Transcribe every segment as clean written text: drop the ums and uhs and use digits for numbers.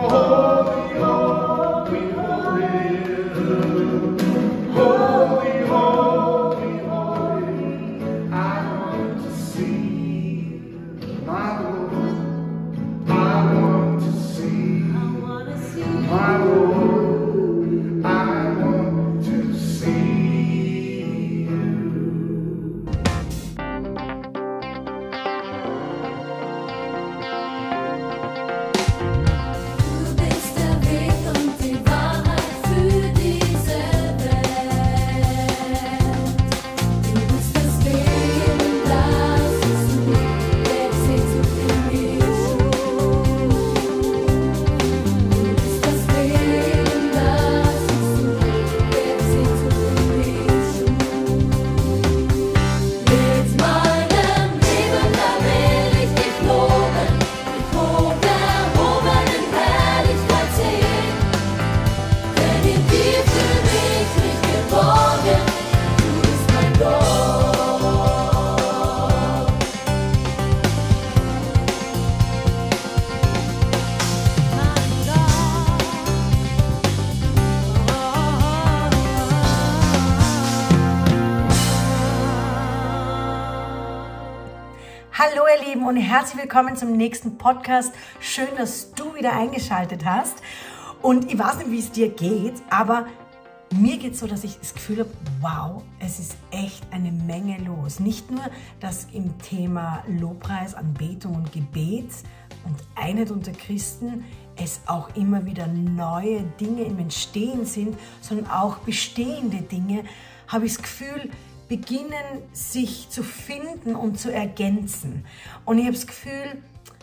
Hallo ihr Lieben und herzlich willkommen zum nächsten Podcast. Schön, dass du wieder eingeschaltet hast. Und ich weiß nicht, wie es dir geht, aber mir geht es so, dass ich das Gefühl habe, wow, es ist echt eine Menge los. Nicht nur, dass im Thema Lobpreis, Anbetung und Gebet und Einheit unter Christen es auch immer wieder neue Dinge im Entstehen sind, sondern auch bestehende Dinge, habe ich das Gefühl, beginnen sich zu finden und zu ergänzen. Und ich habe das Gefühl,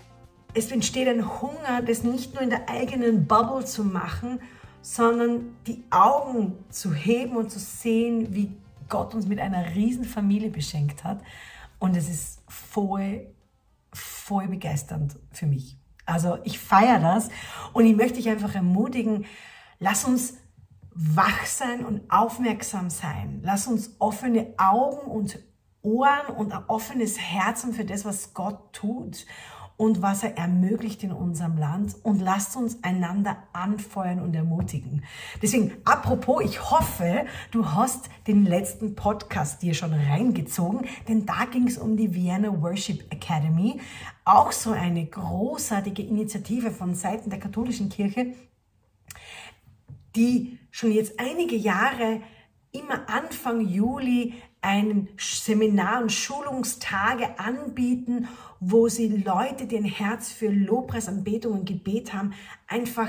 es entsteht ein Hunger, das nicht nur in der eigenen Bubble zu machen, sondern die Augen zu heben und zu sehen, wie Gott uns mit einer riesen Familie beschenkt hat. Und es ist voll begeisternd für mich. Also ich feiere das und ich möchte dich einfach ermutigen, lass uns wach sein und aufmerksam sein. Lass uns offene Augen und Ohren und ein offenes Herz für das, was Gott tut und was er ermöglicht in unserem Land. Und lasst uns einander anfeuern und ermutigen. Deswegen, apropos, ich hoffe, du hast den letzten Podcast dir schon reingezogen, denn da ging es um die Vienna Worship Academy. Auch so eine großartige Initiative von Seiten der katholischen Kirche, die schon jetzt einige Jahre immer Anfang Juli ein Seminar- und Schulungstage anbieten, wo sie Leute, die ein Herz für Lobpreis, Anbetung und Gebet haben, einfach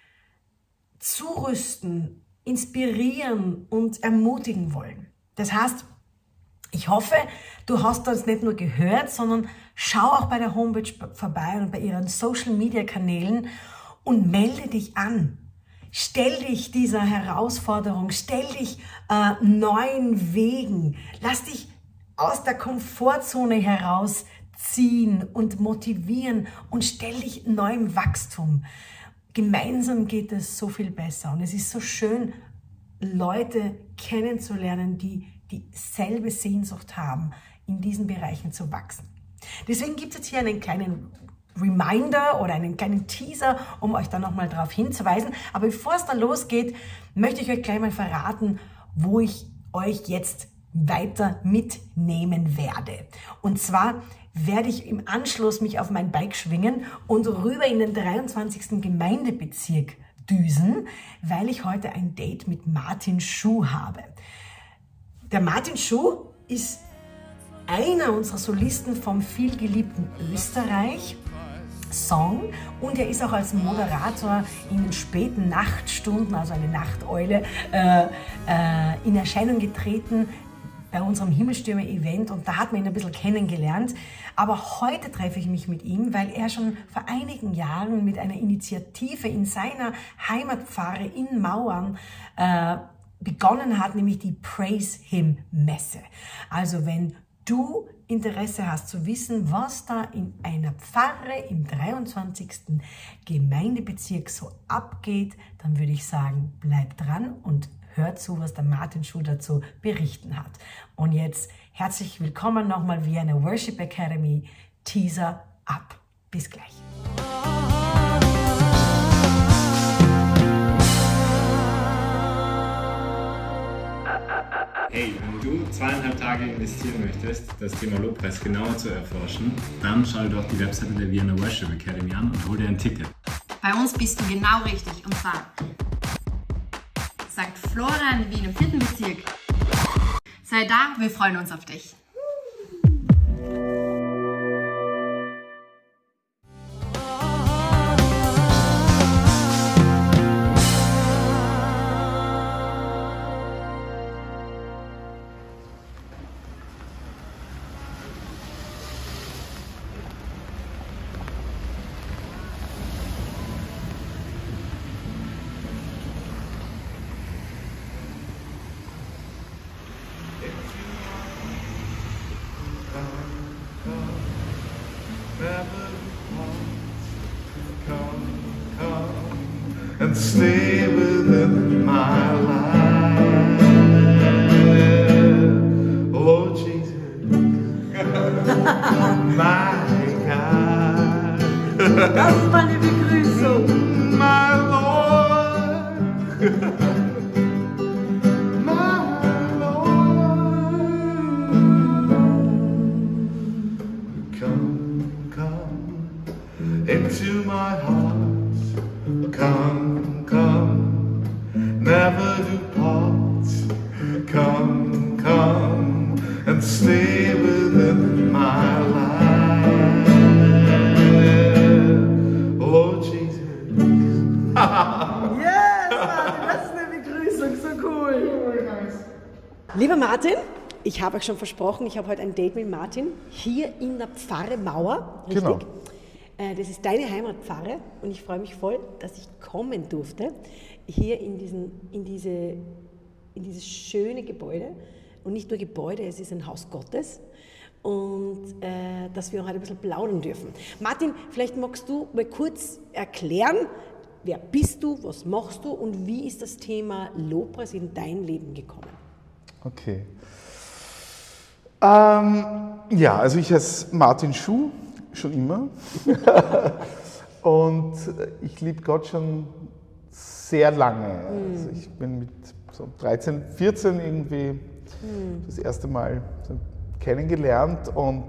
zurüsten, inspirieren und ermutigen wollen. Das heißt, ich hoffe, du hast das nicht nur gehört, sondern schau auch bei der Homepage vorbei und bei ihren Social-Media-Kanälen und melde dich an. Stell dich dieser Herausforderung, stell dich neuen Wegen, lass dich aus der Komfortzone herausziehen und motivieren und stell dich neuem Wachstum. Gemeinsam geht es so viel besser und es ist so schön, Leute kennenzulernen, die dieselbe Sehnsucht haben, in diesen Bereichen zu wachsen. Deswegen gibt es jetzt hier einen kleinen Reminder oder einen kleinen Teaser, um euch da nochmal darauf hinzuweisen. Aber bevor es dann losgeht, möchte ich euch gleich mal verraten, wo ich euch jetzt weiter mitnehmen werde. Und zwar werde ich im Anschluss mich auf mein Bike schwingen und rüber in den 23. Gemeindebezirk düsen, weil ich heute ein Date mit Martin Schuh habe. Der Martin Schuh ist einer unserer Solisten vom vielgeliebten Österreich Song und er ist auch als Moderator in den späten Nachtstunden, also eine Nachteule, in Erscheinung getreten bei unserem Himmelstürme-Event und da hat man ihn ein bisschen kennengelernt. Aber heute treffe ich mich mit ihm, weil er schon vor einigen Jahren mit einer Initiative in seiner Heimatpfarre in Mauern begonnen hat, nämlich die Praise Him Messe. Also wenn du Interesse hast zu wissen, was da in einer Pfarre im 23. Gemeindebezirk so abgeht, dann würde ich sagen, bleib dran und hör zu, was der Martin Schuh dazu berichten hat. Und jetzt herzlich willkommen nochmal via eine Worship Academy. Teaser ab. Bis gleich. 2,5 Tage investieren möchtest, das Thema Lobpreis genauer zu erforschen, dann schau dir doch die Webseite der Vienna Worship Academy an und hol dir ein Ticket. Bei uns bist du genau richtig, und zwar St. Florian, Wien im 4. Bezirk. Sei da, wir freuen uns auf dich. And stay within my life, oh Jesus, my God, Das ist meine Begrüßung. my Lord, my Lord. Come into my heart. Come, never depart. Come, and stay within my life. Oh Jesus. Yes, Martin, das ist eine Begrüßung, so cool. Lieber Martin, ich habe euch schon versprochen, ich habe heute ein Date mit Martin hier in der Pfarre Mauer. Richtig? Genau. Das ist deine Heimatpfarre und ich freue mich voll, dass ich kommen durfte, hier in dieses schöne Gebäude. Und nicht nur Gebäude, es ist ein Haus Gottes und dass wir heute ein bisschen plaudern dürfen. Martin, vielleicht magst du mal kurz erklären, wer bist du, was machst du und wie ist das Thema Lobpreis in dein Leben gekommen? Okay. Ja, also ich heiße Martin Schuh, schon immer. Und ich liebe Gott schon sehr lange. Also ich bin mit so 13, 14 irgendwie das erste Mal so kennengelernt und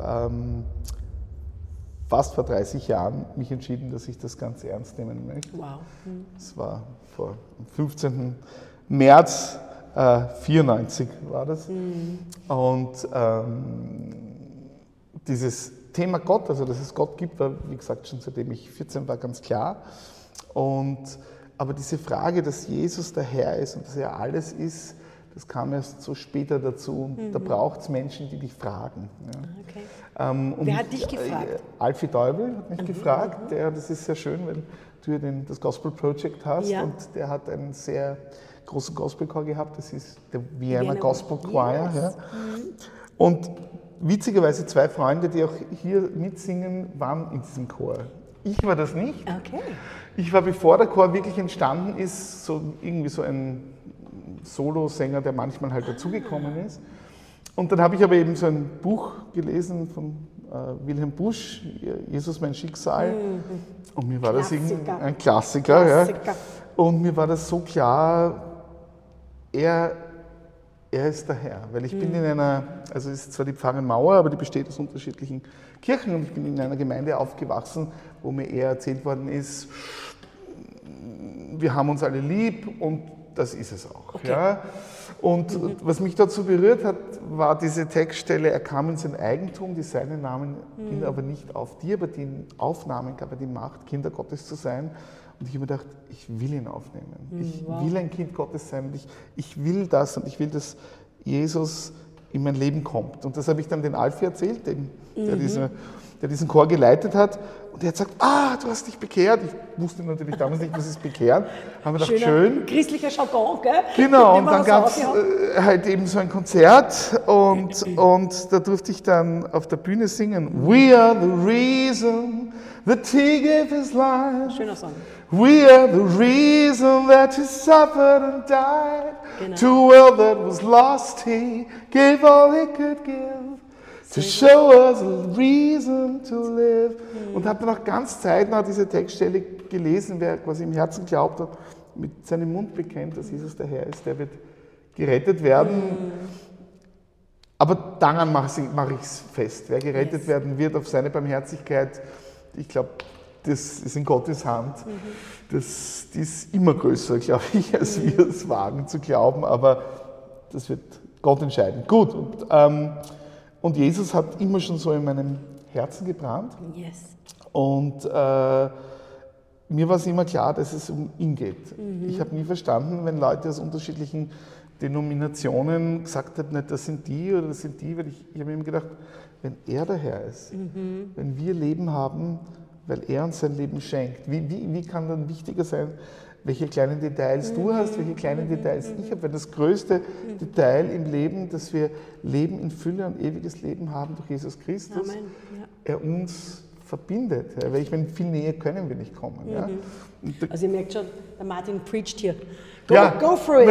fast vor 30 Jahren mich entschieden, dass ich das ganz ernst nehmen möchte. Wow. Das war am 15. März 94 war das. Und dieses Thema Gott, also dass es Gott gibt, war, wie gesagt, schon seitdem ich 14 war, ganz klar. Aber diese Frage, dass Jesus der Herr ist und dass er alles ist, das kam erst so später dazu. Und da braucht es Menschen, die dich fragen. Ja. Okay. Und Wer hat dich gefragt? Alfie Teubel hat mich gefragt. Das ist sehr schön, weil du ja das Gospel Project hast. Ja. Und der hat einen sehr großen Gospelchor gehabt. Das ist der Vienna Gospel Choir. Yes. Ja. Und witzigerweise 2 Freunde, die auch hier mitsingen, waren in diesem Chor. Ich war das nicht. Okay. Ich war, bevor der Chor wirklich entstanden ist, irgendwie so ein Solosänger, der manchmal halt dazugekommen ist. Und dann habe ich aber eben so ein Buch gelesen von Wilhelm Busch, Jesus mein Schicksal. Und mir war das irgendwie ein Klassiker. Ja. Und mir war das so klar, er ist der Herr. Weil ich bin in einer, also es ist zwar die Pfarre Mauer, aber die besteht aus unterschiedlichen Kirchen. Und ich bin in einer Gemeinde aufgewachsen, wo mir eher erzählt worden ist, wir haben uns alle lieb und das ist es auch. Okay. Ja. Und was mich dazu berührt hat, war diese Textstelle, er kam in sein Eigentum, die Seinen nahmen ihn aber nicht auf, die aber die Aufnahmen gab er die Macht, Kinder Gottes zu sein. Und ich habe mir gedacht, ich will ihn aufnehmen. Ich will ein Kind Gottes sein und ich will das und ich will, dass Jesus in mein Leben kommt. Und das habe ich dann den Alfie erzählt, der diesen Chor geleitet hat. Und er hat gesagt, du hast dich bekehrt. Ich wusste natürlich damals nicht, was ist bekehren. Haben wir gedacht, schön. Christlicher Jargon, gell? Genau, und dann gab es halt eben so ein Konzert und da durfte ich dann auf der Bühne singen. We are the reason that he gave his life. Schöner Song. We are the reason that he suffered and died. Genau. To a world that was lost, he gave all he could give. To show us a reason to live. Und habe dann auch ganz zeitnah diese Textstelle gelesen, wer quasi im Herzen glaubt hat, mit seinem Mund bekennt, dass Jesus der Herr ist, der wird gerettet werden. Aber daran mache ich es fest. Wer gerettet werden wird auf seine Barmherzigkeit, ich glaube, das ist in Gottes Hand. Die ist immer größer, glaube ich, als wir es wagen zu glauben, aber das wird Gott entscheiden. Gut, und Jesus hat immer schon so in meinem Herzen gebrannt. Yes. Und mir war es immer klar, dass es um ihn geht. Ich habe nie verstanden, wenn Leute aus unterschiedlichen Denominationen gesagt haben, nicht, das sind die oder das sind die, weil ich habe mir immer gedacht, wenn er der Herr ist, wenn wir Leben haben, weil er uns sein Leben schenkt, wie kann dann wichtiger sein, welche kleinen Details du hast, welche kleinen Details ich habe, weil das größte Detail im Leben, dass wir Leben in Fülle und ewiges Leben haben durch Jesus Christus, Amen. Ja. er uns verbindet, ja, weil ich meine, viel näher können wir nicht kommen. Ja. Also ihr merkt schon, der Martin preacht hier. Go for it!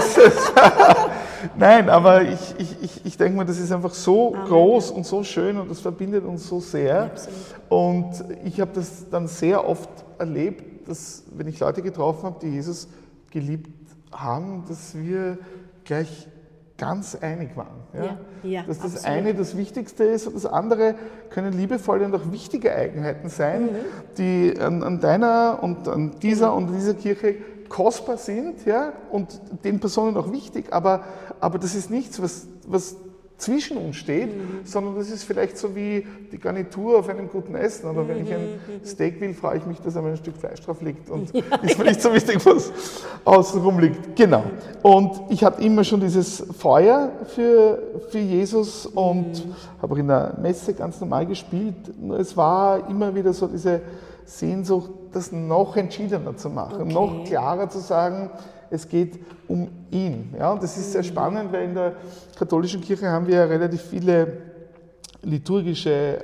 Nein, aber ich denke mal, das ist einfach so groß und so schön und das verbindet uns so sehr. Absolut. Und ich habe das dann sehr oft erlebt, dass, wenn ich Leute getroffen habe, die Jesus geliebt haben, dass wir gleich ganz einig waren. Ja, dass das absolut. eine das Wichtigste ist und das andere können liebevolle und auch wichtige Eigenheiten sein, die an deiner und an dieser und dieser Kirche kostbar sind, ja, und den Personen auch wichtig, aber das ist nichts, was zwischen uns steht, sondern das ist vielleicht so wie die Garnitur auf einem guten Essen. Oder wenn ich ein Steak will, freue ich mich, dass ein Stück Fleisch drauf liegt und ist mir nicht so wichtig, was außenrum liegt. Genau. Und ich hatte immer schon dieses Feuer für Jesus und habe auch in der Messe ganz normal gespielt. Nur es war immer wieder so diese Sehnsucht, das noch entschiedener zu machen, noch klarer zu sagen, es geht um ihn. Ja, und das ist sehr spannend, weil in der katholischen Kirche haben wir ja relativ viele liturgische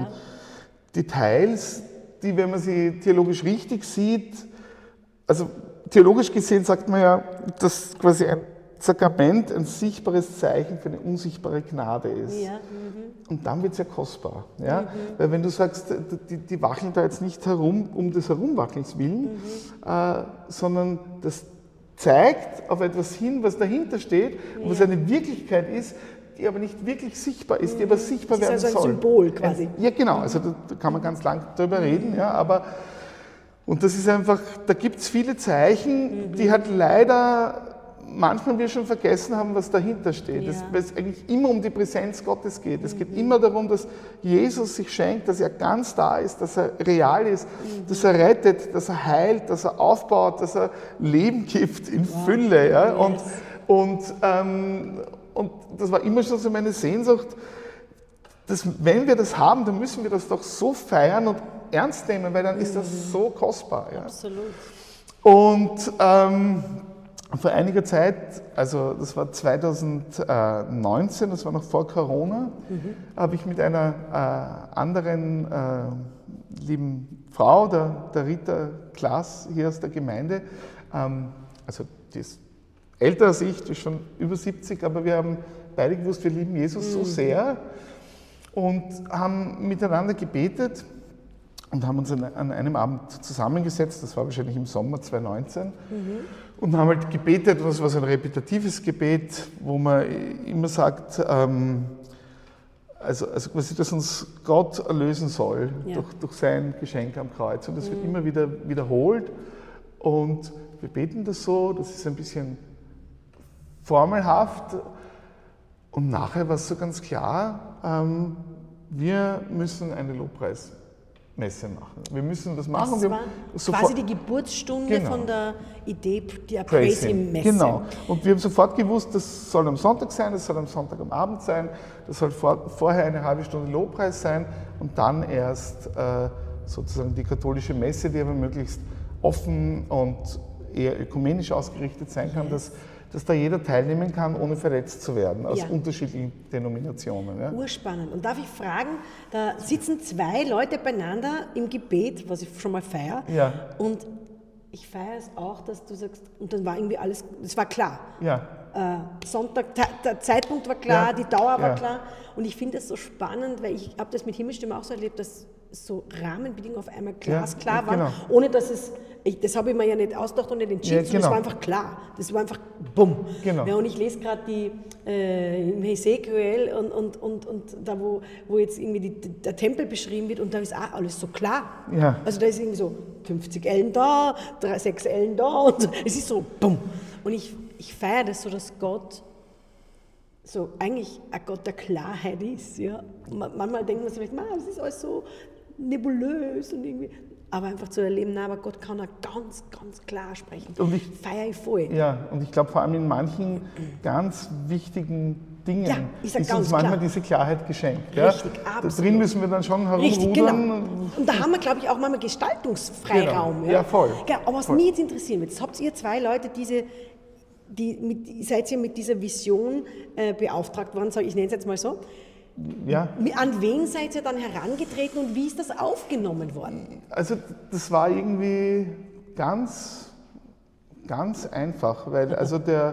Details, die, wenn man sie theologisch richtig sieht, also theologisch gesehen sagt man ja, dass quasi ein Sakrament ein sichtbares Zeichen für eine unsichtbare Gnade ist. Ja. Und dann wird es ja kostbar. Ja? Weil wenn du sagst, die wackeln da jetzt nicht herum, um des Herumwackelns willen, sondern das zeigt auf etwas hin, was dahinter steht und was eine Wirklichkeit ist, die aber nicht wirklich sichtbar ist, die aber sichtbar werden soll. Das ist also ein Symbol quasi. Ja, genau. Also da kann man ganz lang drüber reden, ja, aber und das ist einfach, da gibt es viele Zeichen, die halt leider manchmal wir schon vergessen haben, was dahinter steht. Weil es eigentlich immer um die Präsenz Gottes geht. Es geht immer darum, dass Jesus sich schenkt, dass er ganz da ist, dass er real ist, dass er rettet, dass er heilt, dass er aufbaut, dass er Leben gibt in Fülle. Ja? Und das war immer schon so meine Sehnsucht, dass wenn wir das haben, dann müssen wir das doch so feiern und ernst nehmen, weil dann ist das so kostbar. Ja? Absolut. Und vor einiger Zeit, also das war 2019, das war noch vor Corona, habe ich mit einer anderen lieben Frau, der Rita Klaas hier aus der Gemeinde, also die ist älter als ich, die ist schon über 70, aber wir haben beide gewusst, wir lieben Jesus so sehr und haben miteinander gebetet und haben uns an einem Abend zusammengesetzt, das war wahrscheinlich im Sommer 2019, und haben halt gebetet, und das war so ein repetitives Gebet, wo man immer sagt, also quasi, dass uns Gott erlösen soll durch sein Geschenk am Kreuz. Und das wird immer wieder wiederholt und wir beten das so, das ist ein bisschen formelhaft und nachher war es so ganz klar, wir müssen eine Lobpreismesse machen. Wir müssen das machen. Das war quasi die Geburtsstunde von der Idee der Praise Him Messe. Genau. Und wir haben sofort gewusst, das soll am Sonntag sein, das soll am Sonntag am Abend sein, das soll vorher eine halbe Stunde Lobpreis sein und dann erst sozusagen die katholische Messe, die aber möglichst offen und eher ökumenisch ausgerichtet sein kann, dass da jeder teilnehmen kann, ohne verletzt zu werden, aus unterschiedlichen Denominationen. Ja. Urspannend. Und darf ich fragen, da sitzen zwei Leute beieinander im Gebet, was ich schon mal feiere, und ich feiere es auch, dass du sagst, und dann war irgendwie alles, es war klar. Ja. Sonntag, der Zeitpunkt war klar, die Dauer war klar. Und ich finde es so spannend, weil ich habe das mit Himmelsstimme auch so erlebt, dass so Rahmenbedingungen auf einmal glasklar waren, ohne dass es Das habe ich mir ja nicht ausgedacht und nicht entschieden, Ja, sondern es genau. war einfach klar. Das war einfach bumm. Genau. Ja, und ich lese gerade die im Hesekiel und da, wo jetzt irgendwie der Tempel beschrieben wird und da ist auch alles so klar. Ja. Also da ist irgendwie so 50 Ellen da, 6 Ellen da und so. Es ist so bumm. Und ich feiere das so, dass Gott so eigentlich ein Gott der Klarheit ist. Ja? Manchmal denkt man sich vielleicht, das ist alles so nebulös und irgendwie. Aber einfach zu erleben, na, aber Gott kann auch ganz, ganz klar sprechen. Und ich feiere ich voll. Ja, und ich glaube vor allem in manchen ganz wichtigen Dingen Ja, ist er ist ganz uns manchmal klar. diese Klarheit geschenkt. Richtig, Da absolut. drin müssen wir dann schon Richtig, herumrudern. genau. Und da haben wir, glaube ich, auch manchmal Gestaltungsfreiraum. Genau. Ja, voll. Genau, aber was Voll. mich jetzt interessieren wird, jetzt habt ihr 2 Leute, seid ihr mit dieser Vision beauftragt worden, ich nenne es jetzt mal so. Ja. An wen seid ihr dann herangetreten und wie ist das aufgenommen worden? Also das war irgendwie ganz einfach, weil also der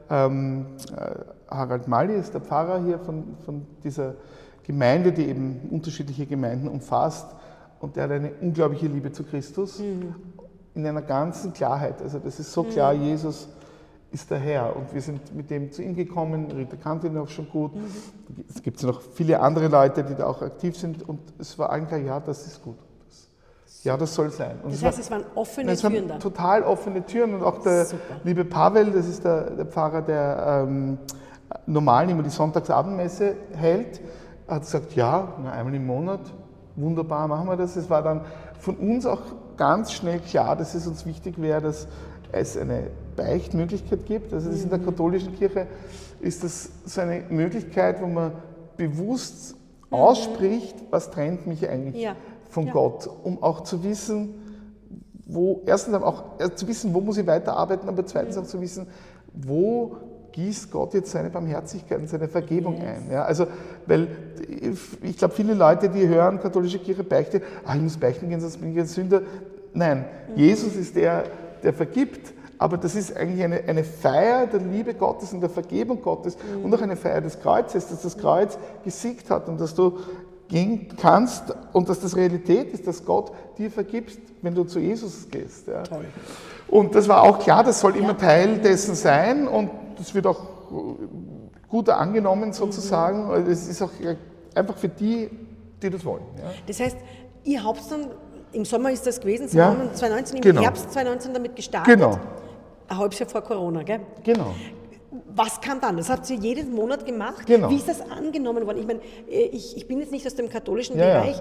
Harald Malli ist der Pfarrer hier von dieser Gemeinde, die eben unterschiedliche Gemeinden umfasst und der hat eine unglaubliche Liebe zu Christus in einer ganzen Klarheit. Also das ist so klar, Jesus ist der Herr und wir sind mit dem zu ihm gekommen, Rita kannte ihn auch schon gut. Es gibt noch viele andere Leute, die da auch aktiv sind und es war allen klar, ja, das ist gut. Ja, das soll sein. Und Das heißt, es waren offene es waren Türen da. total offene Türen und auch der Super. liebe Pavel, das ist der Pfarrer, der normal immer die Sonntagsabendmesse hält, hat gesagt, ja, einmal im Monat, wunderbar, machen wir das. Es war dann von uns auch ganz schnell klar, dass es uns wichtig wäre, dass es eine Beichtmöglichkeit gibt. Also das in der katholischen Kirche ist das so eine Möglichkeit, wo man bewusst ausspricht, was trennt mich eigentlich von Gott, um auch zu wissen, erstens auch zu wissen, wo muss ich weiterarbeiten, aber zweitens auch zu wissen, wo gießt Gott jetzt seine Barmherzigkeit und seine Vergebung ein. Ja, also, weil ich glaube, viele Leute, die hören, katholische Kirche Beichte, ich muss beichten gehen, sonst bin ich ein Sünder. Nein, Jesus ist der vergibt, aber das ist eigentlich eine Feier der Liebe Gottes und der Vergebung Gottes und auch eine Feier des Kreuzes, dass das Kreuz gesiegt hat und dass du gehen kannst und dass das Realität ist, dass Gott dir vergibst, wenn du zu Jesus gehst. Ja. Toll. Und das war auch klar, das soll immer Teil dessen sein und das wird auch gut angenommen sozusagen. Es ist auch einfach für die das wollen. Ja. Das heißt, ihr habt dann, im Sommer ist das gewesen, Ja. 2019, im Genau. Herbst 2019 damit gestartet. Genau. Ein halbes Jahr vor Corona, gell? Genau. Was kam dann? Das habt ihr jeden Monat gemacht. Genau. Wie ist das angenommen worden? Ich meine, ich bin jetzt nicht aus dem katholischen Ja, ja. Bereich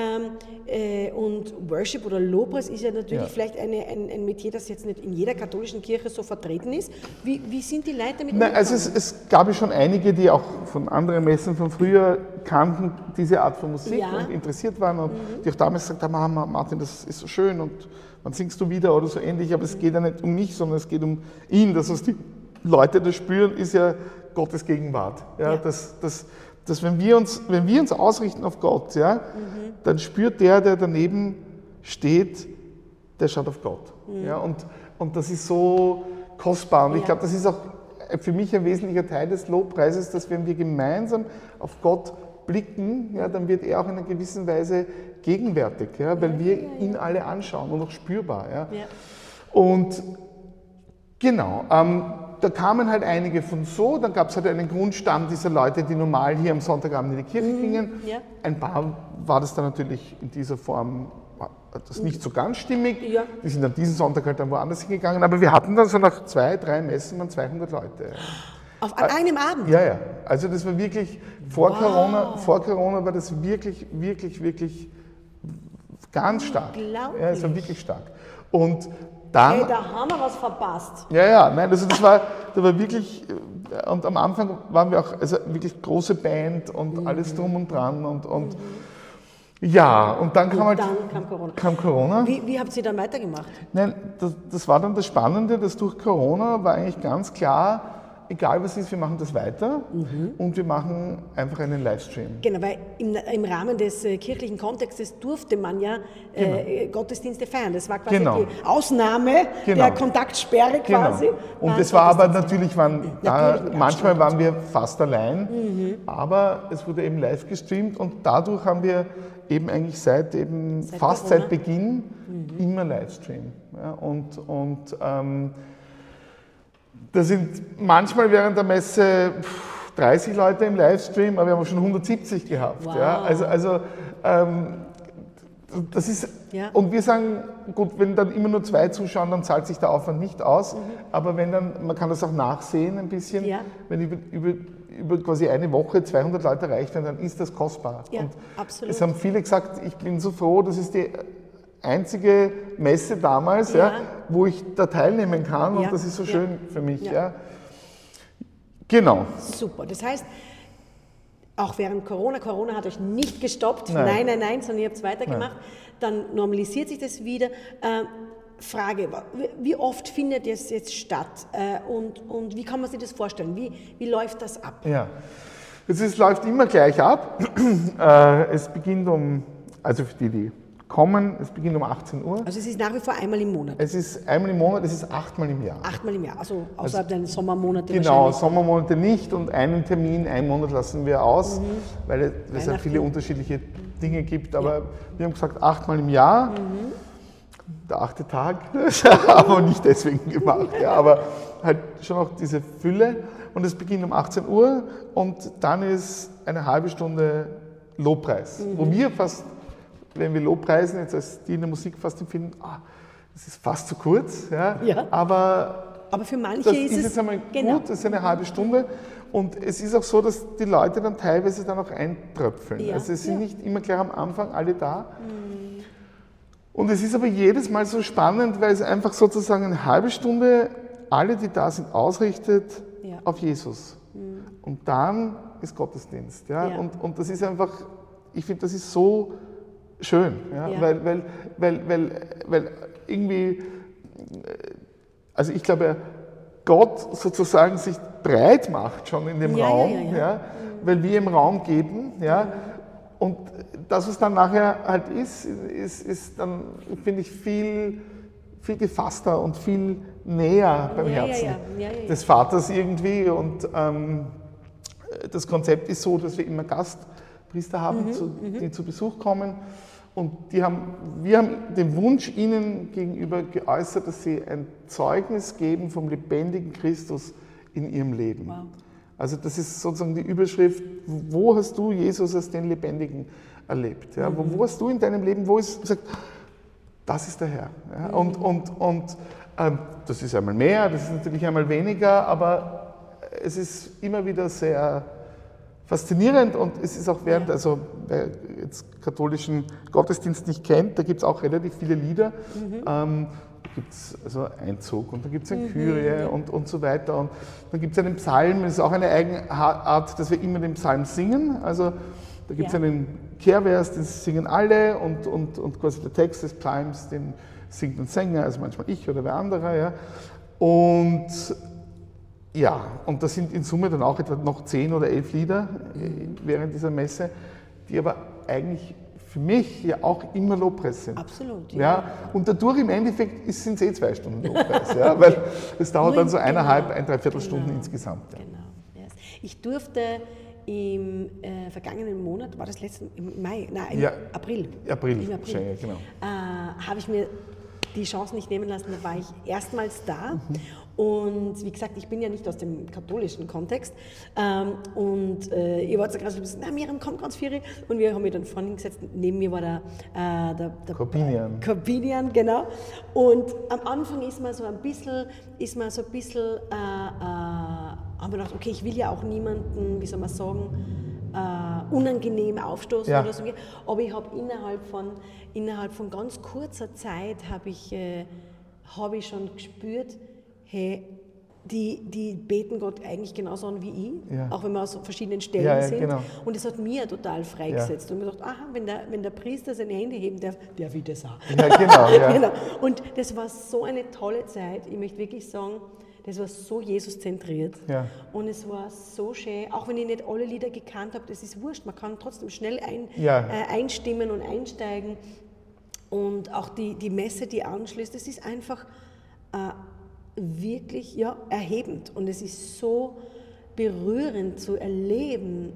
und Worship oder Lobpreis ist ja natürlich Ja. vielleicht ein Metier, das jetzt nicht in jeder katholischen Kirche so vertreten ist. Wie sind die Leute damit Nein, also umgegangen? es gab ja schon einige, die auch von anderen Messen von früher kannten, diese Art von Musik Ja. und interessiert waren und die auch damals gesagt haben, Martin, das ist so schön und wann singst du wieder oder so ähnlich, aber es geht ja nicht um mich, sondern es geht um ihn, dass die Leute das spüren, ist ja Gottes Gegenwart. Ja, Ja. Dass wenn wir uns ausrichten auf Gott, ja, dann spürt der daneben steht, der schaut auf Gott. Ja, und das ist so kostbar. Und ich glaube, das ist auch für mich ein wesentlicher Teil des Lobpreises, dass wenn wir gemeinsam auf Gott blicken, ja, dann wird er auch in einer gewissen Weise gegenwärtig, ja, weil wir ihn alle anschauen und auch spürbar. Ja. Ja. Und genau, da kamen halt einige von so, dann gab es halt einen Grundstamm dieser Leute, die normal hier am Sonntagabend in die Kirche gingen. Ja. Ein paar war das dann natürlich in dieser Form das nicht so ganz stimmig. Ja. Die sind an diesem Sonntag halt dann woanders hingegangen, aber wir hatten dann so nach 2, 3 Messen waren 200 Leute. An einem Abend? Ja, ja. Also das war wirklich, vor Corona war das wirklich, wirklich, wirklich ganz stark. Unglaublich. Ja, es war wirklich stark. Und dann... Hey, da haben wir was verpasst. Ja, nein, also da war wirklich, und am Anfang waren wir auch, also wirklich große Band und alles drum und dran und ja, und dann kam Corona. Wie habt ihr dann weitergemacht? Nein, das war dann das Spannende, dass durch Corona war eigentlich ganz klar, egal was ist, wir machen das weiter und wir machen einfach einen Livestream. Genau, weil im Rahmen des kirchlichen Kontextes durfte man ja Gottesdienste feiern. Das war quasi die Ausnahme der Kontaktsperre quasi. Und es war aber natürlich, manchmal waren wir fast allein, aber es wurde eben live gestreamt und dadurch haben wir eben eigentlich seit Beginn immer Livestream. Ja, und da sind manchmal während der Messe 30 Leute im Livestream, aber wir haben schon 170 gehabt. Wow. Ja, also das ist, und wir sagen, gut, wenn dann immer nur 2 zuschauen, dann zahlt sich der Aufwand nicht aus, aber wenn dann, man kann das auch nachsehen ein bisschen, wenn über quasi eine Woche 200 Leute erreicht werden, dann ist das kostbar. Ja, und absolut. es haben viele gesagt, ich bin so froh, das ist die einzige Messe damals, wo ich da teilnehmen kann und das ist so schön für mich. Ja. Genau. Super, das heißt, auch während Corona hat euch nicht gestoppt, nein, sondern ihr habt es weitergemacht, dann normalisiert sich das wieder. Frage, wie oft findet es jetzt statt und wie kann man sich das vorstellen? Wie läuft das ab? Ja, es läuft immer gleich ab. Es beginnt also für die kommen, es beginnt um 18 Uhr. Also es ist nach wie vor einmal im Monat? Es ist einmal im Monat, es ist 8-mal im Jahr. 8-mal im Jahr, also außerhalb der Sommermonate Genau, wahrscheinlich. Sommermonate nicht und einen Termin, einen Monat lassen wir aus, weil es ja viele unterschiedliche Dinge gibt, aber wir haben gesagt 8-mal im Jahr. Der 8. Tag, aber nicht deswegen gemacht, aber halt schon auch diese Fülle und es beginnt um 18 Uhr und dann ist eine halbe Stunde Lobpreis, wo wir fast, wenn wir Lobpreisen, jetzt als die in der Musik fast empfinden, das ist fast zu kurz, aber für manche das ist es jetzt einmal gut, das ist eine halbe Stunde und es ist auch so, dass die Leute dann teilweise dann auch eintröpfeln, also es sind nicht immer gleich am Anfang alle da. Und es ist aber jedes Mal so spannend, weil es einfach sozusagen eine halbe Stunde alle, die da sind, ausrichtet auf Jesus. Und dann ist Gottesdienst. Und das ist einfach, ich finde, das ist so schön, weil irgendwie, also ich glaube, Gott sozusagen sich breit macht schon in dem Raum, weil wir im Raum geben. Und das, was dann nachher halt ist dann, finde ich, viel gefasster und viel näher beim Herzen des Vaters irgendwie. Und das Konzept ist so, dass wir immer Gastpriester haben, die zu Besuch kommen. Und wir haben den Wunsch ihnen gegenüber geäußert, dass sie ein Zeugnis geben vom lebendigen Christus in ihrem Leben. Wow. Also das ist sozusagen die Überschrift, wo hast du Jesus als den Lebendigen erlebt? Ja? Wo hast du in deinem Leben, wo ist gesagt, das ist der Herr. Ja? Und das ist einmal mehr, das ist natürlich einmal weniger, aber es ist immer wieder sehr faszinierend und es ist auch also wer jetzt katholischen Gottesdienst nicht kennt, da gibt es auch relativ viele Lieder. Da gibt es also Einzug und da gibt es eine Kyrie und so weiter. Und dann gibt es einen Psalm, das ist auch eine eigene Art, dass wir immer den Psalm singen. Also da gibt es einen Kehrvers, den singen alle und quasi der Text des Psalms, den singt ein Sänger, also manchmal ich oder wer andere. Ja. Und das sind in Summe dann auch etwa noch 10 oder 11 Lieder während dieser Messe, die aber eigentlich für mich ja auch immer Lobpreis sind. Absolut. Ja. Und dadurch im Endeffekt sind es 2 Stunden Lobpreis, weil es dauert dann so 1,5 Stunden insgesamt. Ja. Genau. Yes. Ich durfte im vergangenen Monat, war das im Mai? Nein, im April. Im April. Schön, genau. Habe ich mir die Chance nicht nehmen lassen, da war ich erstmals da. Und wie gesagt, ich bin ja nicht aus dem katholischen Kontext. Ihr wart so gerade so ein bisschen, Miriam, kommt ganz viel. Und wir haben mich dann vorne gesetzt. Neben mir war der Corbinian, genau. Und am Anfang ist man so ein bisschen haben wir gedacht, okay, ich will ja auch niemanden, wie soll man sagen, unangenehm aufstoßen oder so. Aber ich habe innerhalb von ganz kurzer Zeit habe ich schon gespürt, hey, die beten Gott eigentlich genauso an wie ich, auch wenn wir aus verschiedenen Stellen sind. Genau. Und das hat mir total freigesetzt. Und ich dachte, wenn der Priester seine Hände heben darf, der will das auch. Ja, genau. Genau. Und das war so eine tolle Zeit. Ich möchte wirklich sagen, das war so Jesus-zentriert. Ja. Und es war so schön, auch wenn ich nicht alle Lieder gekannt habe, das ist wurscht, man kann trotzdem schnell einstimmen und einsteigen. Und auch die Messe, die anschließt, das ist einfach wirklich erhebend. Und es ist so berührend zu erleben,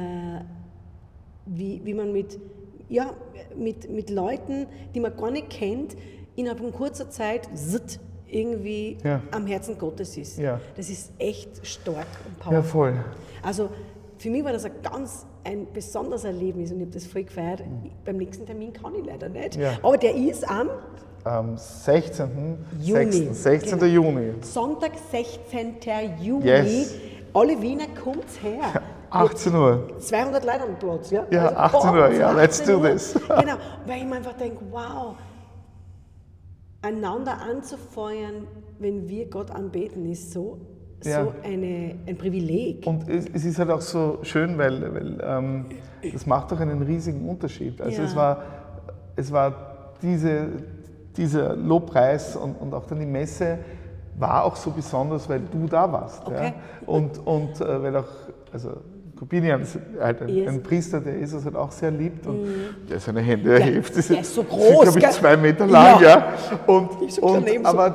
wie man mit Leuten, die man gar nicht kennt, innerhalb von kurzer Zeit irgendwie am Herzen Gottes ist. Ja. Das ist echt stark und powerful. Ja, voll. Also für mich war das ein besonderes Erlebnis und ich habe das voll gefeiert. Beim nächsten Termin kann ich leider nicht, aber der ist am 16. Juni. 16. Juni. Sonntag, 16. Juni. Yes. Alle Wiener, kommt her. 18 Uhr. 200 Leute am Platz. Ja, ja, also 18 Uhr, ja, let's do this. Genau, weil ich mir einfach denke, wow, einander anzufeuern, wenn wir Gott anbeten, ist so ein Privileg. Und es ist halt auch so schön, weil das macht doch einen riesigen Unterschied. Also es war dieser Lobpreis und auch dann die Messe war auch so besonders, weil du da warst. Okay. Ja? Und weil auch, also Corbinian ist halt ein Priester, der Jesus halt auch sehr liebt und der seine Hände erhebt. Der ist so groß, glaube ich, 2 Meter lang, aber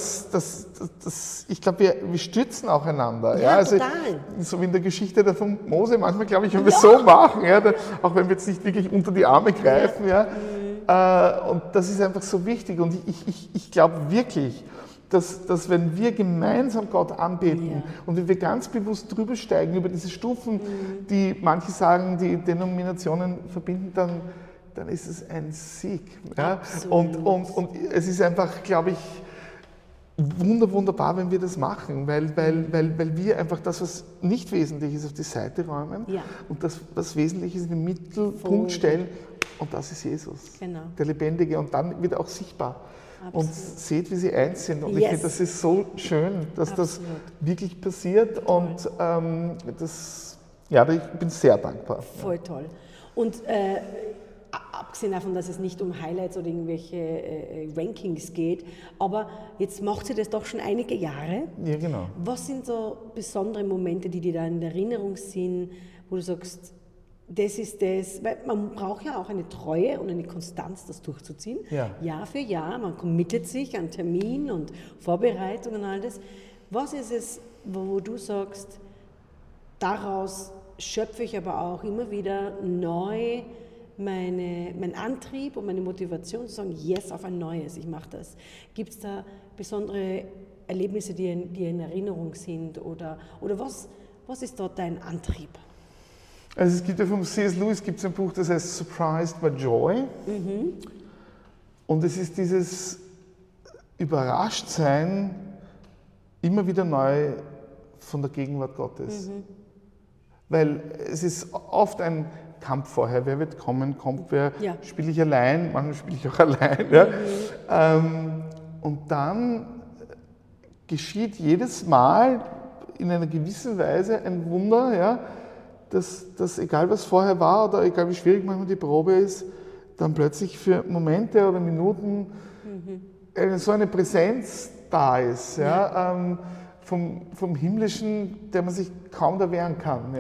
ich glaube, wir stützen auch einander. Ja, also total. So wie in der Geschichte von Mose, manchmal glaube ich, wenn wir so machen, auch wenn wir jetzt nicht wirklich unter die Arme greifen, und das ist einfach so wichtig und ich glaube wirklich, dass wenn wir gemeinsam Gott anbeten und wenn wir ganz bewusst drüber steigen, über diese Stufen, die manche sagen, die Denominationen verbinden, dann ist es ein Sieg. Ja? Und es ist einfach, glaube ich, wunderbar, wenn wir das machen, weil wir einfach das, was nicht wesentlich ist, auf die Seite räumen und das, was wesentlich ist, in den Mittelpunkt stellen und das ist Jesus, der Lebendige und dann wird er auch sichtbar. Absolut. Und seht, wie sie eins sind. Und ich finde, das ist so schön, dass das wirklich passiert. Und ich bin sehr dankbar. Voll toll. Und abgesehen davon, dass es nicht um Highlights oder irgendwelche Rankings geht, aber jetzt macht sie das doch schon einige Jahre. Ja, genau. Was sind so besondere Momente, die dir da in Erinnerung sind, wo du sagst, das ist das, weil man braucht ja auch eine Treue und eine Konstanz, das durchzuziehen. Jahr für Jahr, man committet sich an Termin und Vorbereitung und all das. Was ist es, wo du sagst, daraus schöpfe ich aber auch immer wieder neu mein Antrieb und meine Motivation zu sagen, yes, auf ein Neues, ich mache das. Gibt es da besondere Erlebnisse, die in Erinnerung sind oder was ist dort dein Antrieb? Also es gibt ja vom C.S. Lewis gibt's ein Buch, das heißt Surprised by Joy. Und es ist dieses Überraschtsein immer wieder neu von der Gegenwart Gottes. Weil es ist oft ein Kampf vorher, wer wird kommen, kommt wer, spiele ich allein, manchmal spiele ich auch allein. Und dann geschieht jedes Mal in einer gewissen Weise ein Wunder, dass egal was vorher war oder egal wie schwierig manchmal die Probe ist, dann plötzlich für Momente oder Minuten so eine Präsenz da ist, vom Himmlischen, der man sich kaum da wehren kann.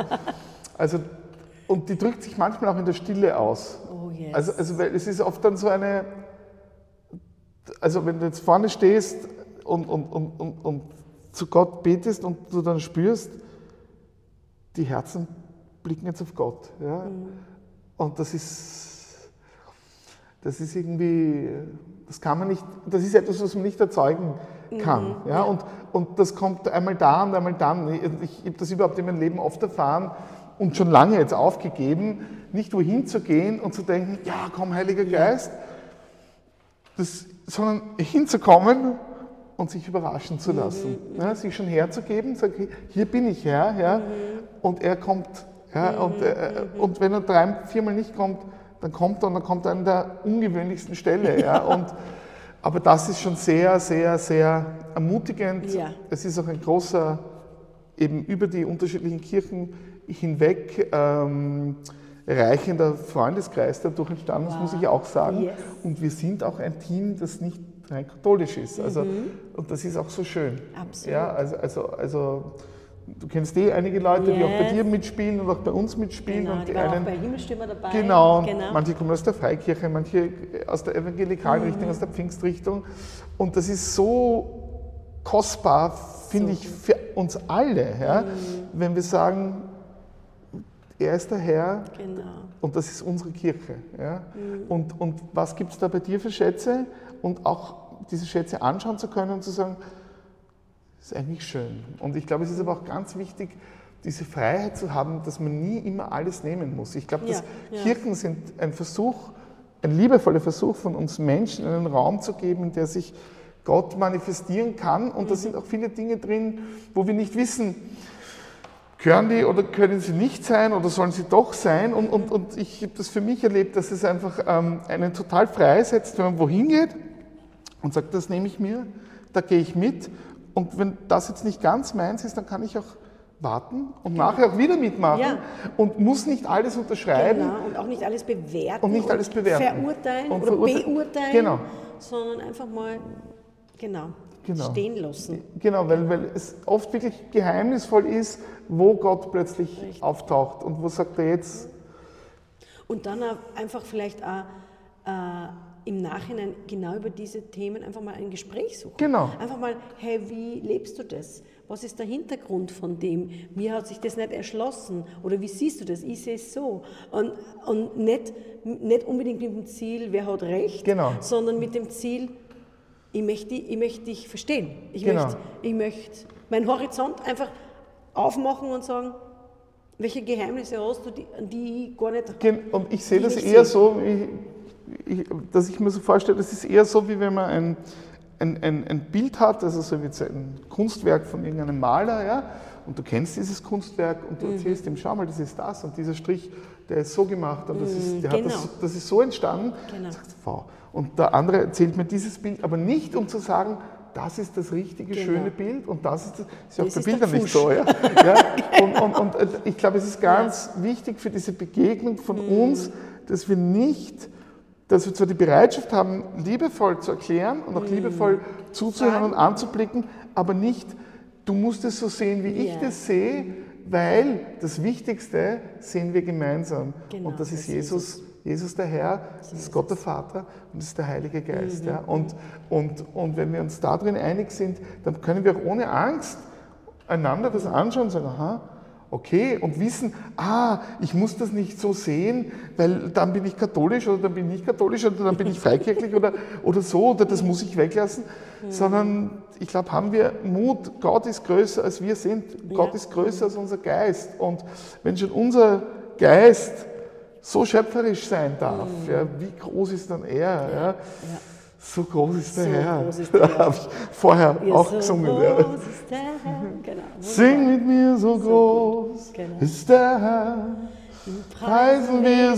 Und die drückt sich manchmal auch in der Stille aus. Oh, yes. Also weil es ist oft dann so eine, also wenn du jetzt vorne stehst und zu Gott betest und du dann spürst, die Herzen blicken jetzt auf Gott. Und das ist irgendwie, das kann man nicht, das ist etwas, was man nicht erzeugen kann. Und das kommt einmal da und einmal dann. Ich habe das überhaupt in meinem Leben oft erfahren und schon lange jetzt aufgegeben, nicht wohin zu gehen und zu denken, ja komm Heiliger Geist, sondern hinzukommen und sich überraschen zu lassen. Sich schon herzugeben, sagen, hier bin ich Herr, und er kommt. Und wenn er 3-4 Mal nicht kommt, dann kommt er und dann kommt er an der ungewöhnlichsten Stelle. Aber das ist schon sehr, sehr, sehr ermutigend. Es ist auch ein großer, eben über die unterschiedlichen Kirchen hinweg, bereichender Freundeskreis dadurch entstanden, das muss ich auch sagen. Yes. Und wir sind auch ein Team, das nicht rein katholisch ist. Also, und das ist auch so schön. Absolut. Ja, also du kennst einige Leute, die auch bei dir mitspielen und auch bei uns mitspielen. Genau, und die waren auch bei Himmelstürmer dabei. Genau, manche kommen aus der Freikirche, manche aus der evangelikalen Richtung, aus der Pfingstrichtung. Und das ist so kostbar, finde ich, für uns alle, ja? Wenn wir sagen, er ist der Herr und das ist unsere Kirche. Ja? Und was gibt es da bei dir für Schätze? Und auch diese Schätze anschauen zu können und zu sagen, das ist eigentlich schön. Und ich glaube, es ist aber auch ganz wichtig, diese Freiheit zu haben, dass man nie immer alles nehmen muss. Ich glaube, dass Kirchen sind ein Versuch, ein liebevoller Versuch von uns Menschen, einen Raum zu geben, in der sich Gott manifestieren kann. Und da sind auch viele Dinge drin, wo wir nicht wissen, gehören die oder können sie nicht sein oder sollen sie doch sein? Und ich habe das für mich erlebt, dass es einfach einen total freisetzt, wenn man wohin geht und sagt, das nehme ich mir, da gehe ich mit. Und wenn das jetzt nicht ganz meins ist, dann kann ich auch warten und nachher auch wieder mitmachen und muss nicht alles unterschreiben. Genau, und auch nicht alles bewerten. Und nicht alles bewerten. Verurteilen und oder beurteilen, genau. sondern einfach mal stehen lassen. Genau, weil es oft wirklich geheimnisvoll ist, wo Gott plötzlich auftaucht und wo sagt er jetzt. Und dann einfach vielleicht auch im Nachhinein genau über diese Themen einfach mal ein Gespräch suchen. Genau. Einfach mal, hey, wie lebst du das? Was ist der Hintergrund von dem? Mir hat sich das nicht erschlossen. Oder wie siehst du das? Ich sehe es so. Und nicht unbedingt mit dem Ziel, wer hat recht, sondern mit dem Ziel, ich möchte dich verstehen. Ich möchte meinen Horizont einfach aufmachen und sagen, welche Geheimnisse hast du, an die ich gar nicht... Und ich sehe das eher so, dass ich mir so vorstelle, das ist eher so, wie wenn man ein Bild hat, also so wie ein Kunstwerk von irgendeinem Maler, ja, und du kennst dieses Kunstwerk und du erzählst ihm, schau mal, das ist das und dieser Strich, der ist so gemacht und das ist so entstanden. Sagst, wow. Und der andere erzählt mir dieses Bild, aber nicht um zu sagen, das ist das richtige, schöne Bild und das ist ja auch bei Bildern nicht so. Ja? Und ich glaube, es ist ganz wichtig für diese Begegnung von uns, dass wir zwar die Bereitschaft haben, liebevoll zu erklären und auch liebevoll zuzuhören und anzublicken, aber nicht, du musst es so sehen, wie ich das sehe, weil das Wichtigste sehen wir gemeinsam. Und das ist Jesus. Jesus der Herr, das ist Gott der Vater und das ist der Heilige Geist. Ja? Und wenn wir uns darin einig sind, dann können wir auch ohne Angst einander das anschauen und sagen, aha, okay, und wissen, ich muss das nicht so sehen, weil dann bin ich katholisch oder dann bin ich nicht katholisch oder dann bin ich freikirchlich oder so oder das muss ich weglassen, sondern ich glaube, haben wir Mut, Gott ist größer als wir sind, Gott ist größer als unser Geist und wenn schon unser Geist so schöpferisch sein darf, wie groß ist dann er? Ja? So groß ist der Herr. Das habe ich vorher auch gesungen. So groß ist der Herr. Genau. Sing mit mir, so groß ist der Herr. Preisen wir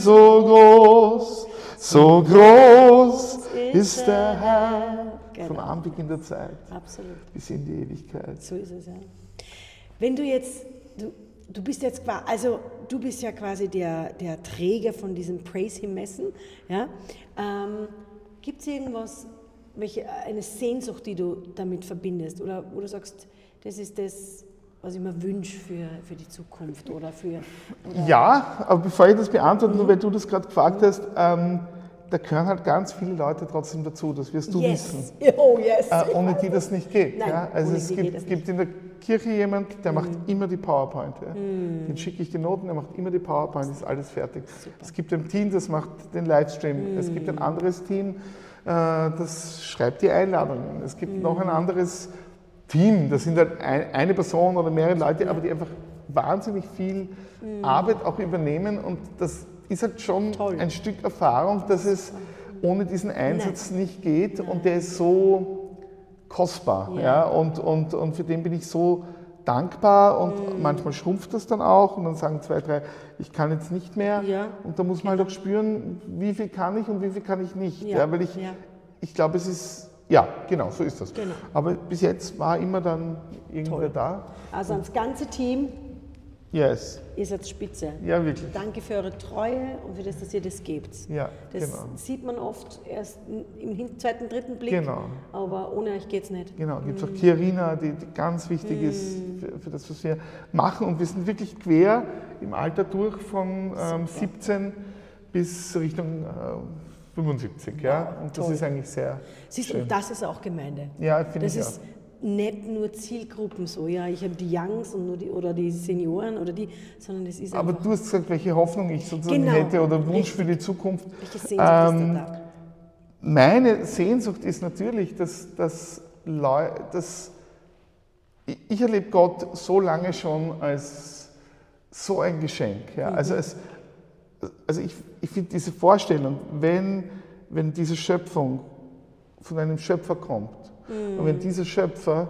so groß ist der Herr. Von Anbeginn der Zeit bis in die Ewigkeit. So ist es, ja. Wenn du jetzt, du bist ja quasi der Träger von diesen Praise Him Messen, ja? Gibt es irgendwas, eine Sehnsucht, die du damit verbindest? Oder wo du sagst, das ist das, was ich mir wünsche für die Zukunft? Oder? Ja, aber bevor ich das beantworte, nur weil du das gerade gefragt hast, da gehören halt ganz viele Leute trotzdem dazu, das wirst du wissen. Oh yes. Ohne die das nicht geht. Nein, ja? Also es gibt in der Kirche jemand, der macht immer die PowerPoint. Ja? Den schicke ich die Noten, der macht immer die PowerPoint, ist alles fertig. Super. Es gibt ein Team, das macht den Livestream. Es gibt ein anderes Team, das schreibt die Einladungen. Es gibt noch ein anderes Team, das sind halt eine Person oder mehrere Leute, aber die einfach wahnsinnig viel Arbeit auch übernehmen und das ist halt schon ein Stück Erfahrung, dass es ohne diesen Einsatz nicht geht und der ist so kostbar. Ja. Und für den bin ich so dankbar und manchmal schrumpft das dann auch und dann sagen 2, 3, ich kann jetzt nicht mehr und da muss man halt auch spüren, wie viel kann ich und wie viel kann ich nicht. Ja, weil ich glaube, es ist, genau, so ist das. Genau. Aber bis jetzt war immer dann irgendwer da. Also ans ganze Team, Yes. Ihr seid spitze. Ja, wirklich. Danke für eure Treue und für das, dass ihr das gebt. Ja, das genau. sieht man oft erst im zweiten, dritten Blick, Genau. aber ohne euch geht es nicht. Genau, gibt es auch Chiarina, die ganz wichtig ist für das, was wir machen. Und wir sind wirklich quer im Alter durch von 17 bis Richtung 75. Ja? Und das toll. ist eigentlich sehr Siehst du, schön. und das ist auch Gemeinde. Ja, finde ich Das ist nicht nur Zielgruppen so, ja, ich habe die Youngs und nur oder die Senioren oder die, sondern es ist Aber einfach... du hast gesagt, welche Hoffnung ich sozusagen Genau, hätte oder Wunsch richtig. für die Zukunft. Welche Sehnsucht ist da? Meine Sehnsucht ist natürlich, dass ich erlebe Gott so lange schon als so ein Geschenk. Ja? Also ich finde diese Vorstellung, wenn diese Schöpfung von einem Schöpfer kommt und wenn dieser Schöpfer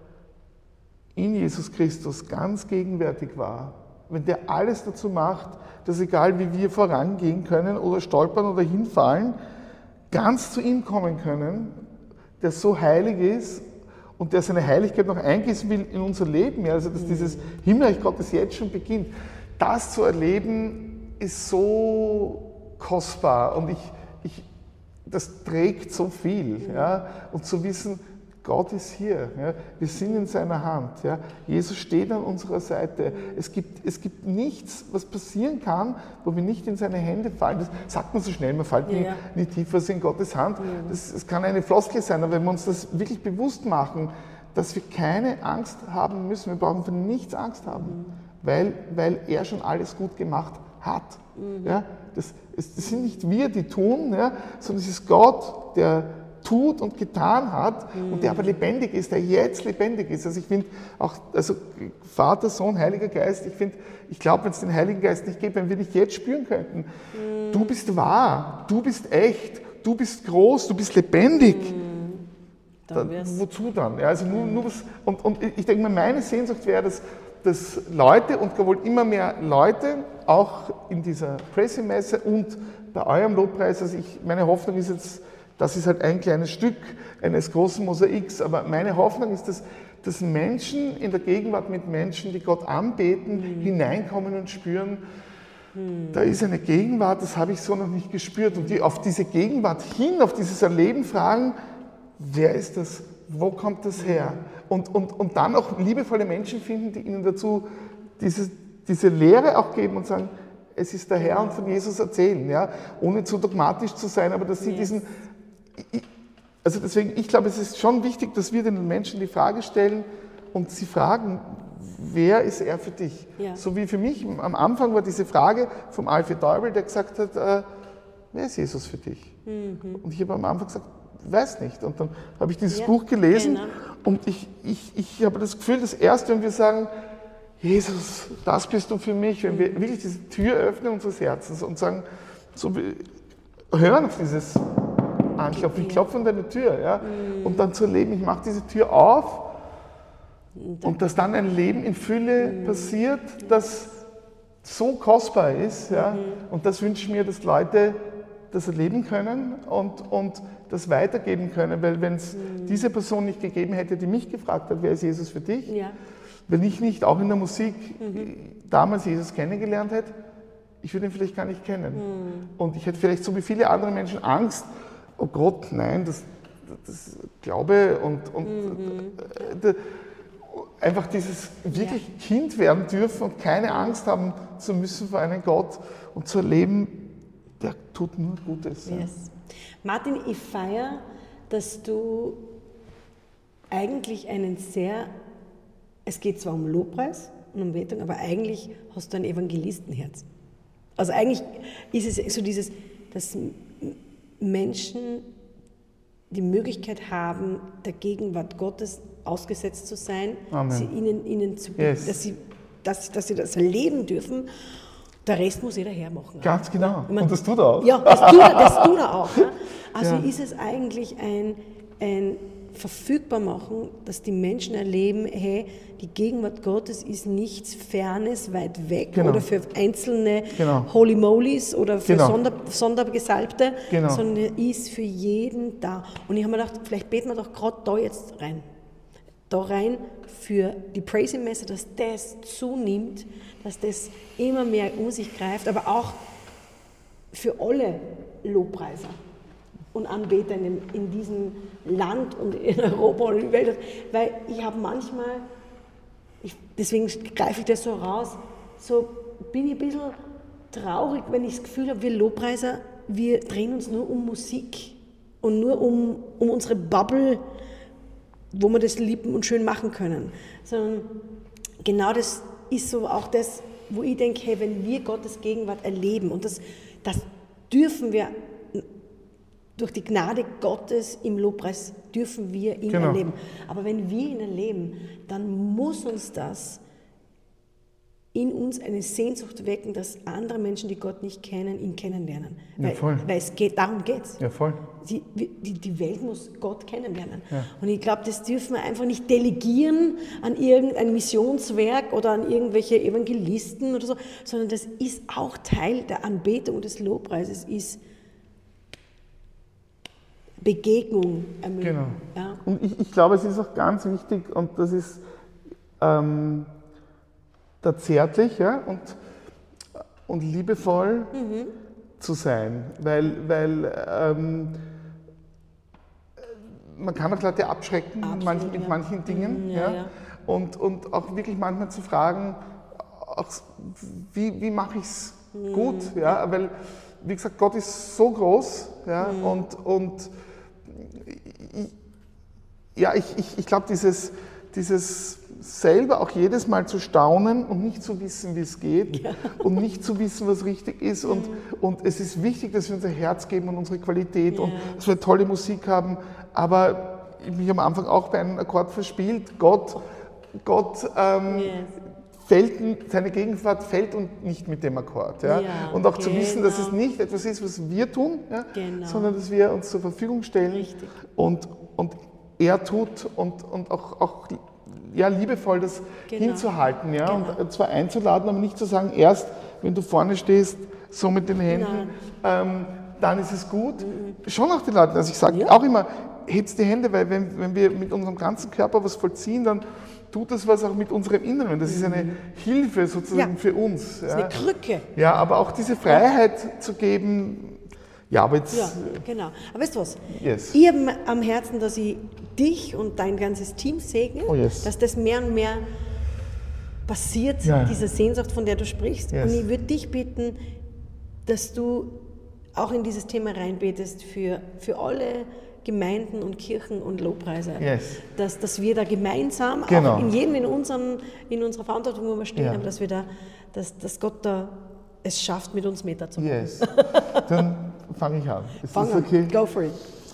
in Jesus Christus ganz gegenwärtig war, wenn der alles dazu macht, dass egal wie wir vorangehen können oder stolpern oder hinfallen, ganz zu ihm kommen können, der so heilig ist und der seine Heiligkeit noch eingießen will in unser Leben, ja, also dass dieses Himmelreich Gottes jetzt schon beginnt, das zu erleben, ist so kostbar und das trägt so viel. Ja, und zu wissen, Gott ist hier, ja, wir sind in seiner Hand, ja, Jesus steht an unserer Seite. Es gibt nichts, was passieren kann, wo wir nicht in seine Hände fallen. Das sagt man so schnell, man fällt nie tiefer als in Gottes Hand. Das kann eine Floskel sein, aber wenn wir uns das wirklich bewusst machen, dass wir keine Angst haben müssen, wir brauchen für nichts Angst haben, weil er schon alles gut gemacht hat. Ja, das sind nicht wir, die tun, ja, sondern es ist Gott, der tut und getan hat und der aber lebendig ist, der jetzt lebendig ist. Also ich finde auch, also Vater, Sohn, Heiliger Geist, ich glaube, wenn es den Heiligen Geist nicht gäbe, wenn wir nicht jetzt spüren könnten, du bist wahr, du bist echt, du bist groß, du bist lebendig. Dann, wozu dann? Ja, also nur was, und ich denke mal, meine Sehnsucht wäre, dass Leute und wohl immer mehr Leute, auch in dieser Pressemesse und bei eurem Lobpreis, also meine Hoffnung ist jetzt, das ist halt ein kleines Stück eines großen Mosaiks, aber meine Hoffnung ist, dass Menschen in der Gegenwart mit Menschen, die Gott anbeten, hineinkommen und spüren, da ist eine Gegenwart, das habe ich so noch nicht gespürt. Und die auf diese Gegenwart hin, auf dieses Erleben fragen, wer ist das? Wo kommt das her? Und dann auch liebevolle Menschen finden, die ihnen dazu diese Lehre auch geben und sagen, es ist der Herr und von Jesus erzählen, ja? Ohne zu dogmatisch zu sein, aber dass sie also deswegen, ich glaube, es ist schon wichtig, dass wir den Menschen die Frage stellen und sie fragen, wer ist er für dich? Ja. So wie für mich am Anfang war diese Frage vom Alfred Däubel, der gesagt hat, wer ist Jesus für dich? Und ich habe am Anfang gesagt, weiß nicht. Und dann habe ich dieses Buch gelesen und ich habe das Gefühl, dass erst, wenn wir sagen, Jesus, das bist du für mich, wenn wir wirklich diese Tür öffnen unseres Herzens und sagen, so, wir hören auf dieses Anklopfen, ich klopfe an deine Tür, ja, und dann zu erleben, ich mache diese Tür auf und dass dann ein Leben in Fülle passiert, das so kostbar ist, ja, und das wünsche ich mir, dass Leute das erleben können und das weitergeben können, weil wenn es diese Person nicht gegeben hätte, die mich gefragt hat, wer ist Jesus für dich, wenn ich nicht auch in der Musik damals Jesus kennengelernt hätte, ich würde ihn vielleicht gar nicht kennen. Und ich hätte vielleicht so wie viele andere Menschen Angst, oh Gott, nein, das Glaube und einfach dieses wirklich Kind werden dürfen und keine Angst haben zu müssen vor einem Gott und zu erleben, der tut nur Gutes. Yes. Ja. Martin, ich feiere, dass du eigentlich es geht zwar um Lobpreis und um Betung, aber eigentlich hast du ein Evangelistenherz. Also eigentlich ist es so dass Menschen die Möglichkeit haben, der Gegenwart Gottes ausgesetzt zu sein, sie ihnen zu dass sie das erleben dürfen. Der Rest muss jeder hermachen. Ganz genau. Und das tut er auch. Ja, das tut er auch. Ja. Also ist es eigentlich ein Verfügbarmachen, dass die Menschen erleben, hey, die Gegenwart Gottes ist nichts Fernes, weit weg oder für einzelne Holy Molys oder für Sondergesalbte, sondern er ist für jeden da. Und ich habe mir gedacht, vielleicht beten wir doch gerade da jetzt rein. da rein für die Praising-Messe, dass das zunimmt, dass das immer mehr um sich greift, aber auch für alle Lobpreiser und Anbeter in diesem Land und in Europa und in der Welt. Weil ich habe manchmal, deswegen greife ich das so raus, so bin ich ein bisschen traurig, wenn ich das Gefühl habe, wir Lobpreiser, wir drehen uns nur um Musik und nur um unsere Bubble, wo wir das lieben und schön machen können. Sondern genau das ist so auch das, wo ich denke, hey, wenn wir Gottes Gegenwart erleben, und das dürfen wir durch die Gnade Gottes im Lobpreis, dürfen wir ihn erleben. Aber wenn wir ihn erleben, dann muss uns das in uns eine Sehnsucht wecken, dass andere Menschen, die Gott nicht kennen, ihn kennenlernen. Weil es geht, darum geht es. Ja, voll. Die Welt muss Gott kennenlernen. Ja. Und ich glaube, das dürfen wir einfach nicht delegieren an irgendein Missionswerk oder an irgendwelche Evangelisten oder so, sondern das ist auch Teil der Anbetung des Lobpreises, ist Begegnung ermöglichen. Genau. Ja. Und ich glaube, es ist auch ganz wichtig, und das ist da zärtlich, ja, und liebevoll zu sein, weil man kann auch Leute abschrecken mit manchen Dingen, ja. Und auch wirklich manchmal zu fragen, auch, wie mache ich es gut, ja, weil, wie gesagt, Gott ist so groß, ja, und ich glaube, dieses selber auch jedes Mal zu staunen und nicht zu wissen, wie es geht und nicht zu wissen, was richtig ist. Und es ist wichtig, dass wir unser Herz geben und unsere Qualität und dass wir tolle Musik haben. Aber ich mich am Anfang auch bei einem Akkord verspielt. Gott fällt, seine Gegenwart fällt und nicht mit dem Akkord. Ja? Und auch zu wissen, dass es nicht etwas ist, was wir tun, sondern dass wir uns zur Verfügung stellen und er tut und auch liebevoll das hinzuhalten, und zwar einzuladen, aber nicht zu sagen, erst wenn du vorne stehst, so mit den Händen, dann ist es gut. Schon auch den Leuten, also ich sage auch immer, hebt die Hände, weil wenn wir mit unserem ganzen Körper was vollziehen, dann tut das was auch mit unserem Inneren. Das ist eine Hilfe sozusagen für uns. Das ist eine Krücke. Ja, aber auch diese Freiheit zu geben. Ja, aber jetzt. Ja, genau. Aber weißt du was? Yes. Ich habe am Herzen, dass ich dich und dein ganzes Team segne, dass das mehr und mehr passiert, diese Sehnsucht, von der du sprichst. Und ich würde dich bitten, dass du auch in dieses Thema reinbetest für alle Gemeinden und Kirchen und Lobpreiser. Dass wir da gemeinsam, auch in jedem in unserer Verantwortung, wo wir stehen haben, dass wir da, dass Gott da es schafft, mit uns Meter zu machen. Dann fange ich an. Ist das okay? Go for it.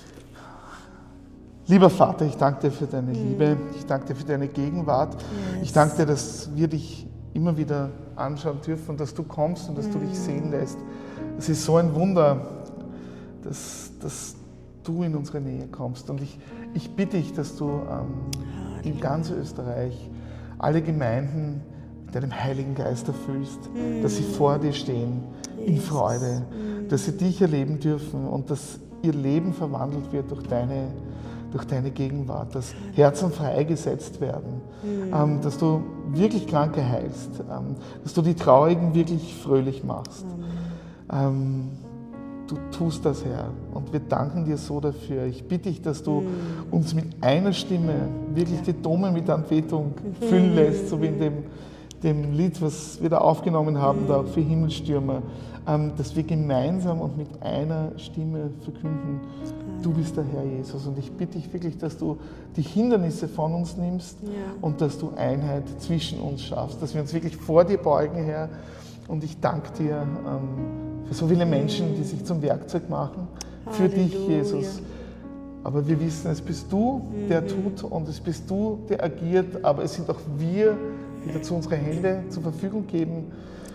Lieber Vater, ich danke dir für deine Liebe, ich danke dir für deine Gegenwart. Ich danke dir, dass wir dich immer wieder anschauen dürfen und dass du kommst und dass du dich sehen lässt. Es ist so ein Wunder, dass du in unsere Nähe kommst. Und ich bitte dich, dass du in ganz Österreich alle Gemeinden mit deinem Heiligen Geist erfüllst, dass sie vor dir stehen in Freude, dass sie dich erleben dürfen und dass ihr Leben verwandelt wird durch deine Gegenwart, dass Herzen freigesetzt werden, dass du wirklich Kranke heilst, dass du die Traurigen wirklich fröhlich machst. Du tust das, Herr, und wir danken dir so dafür. Ich bitte dich, dass du uns mit einer Stimme wirklich die Dome mit Anbetung füllen lässt, so wie in dem Lied, was wir da aufgenommen haben, da für Himmelstürmer, dass wir gemeinsam und mit einer Stimme verkünden, du bist der Herr Jesus. Und ich bitte dich wirklich, dass du die Hindernisse von uns nimmst und dass du Einheit zwischen uns schaffst, dass wir uns wirklich vor dir beugen, Herr. Und ich danke dir für so viele Menschen, die sich zum Werkzeug machen, für dich, Jesus. Aber wir wissen, es bist du, der tut, und es bist du, der agiert, aber es sind auch wir, die dazu unsere Hände zur Verfügung geben.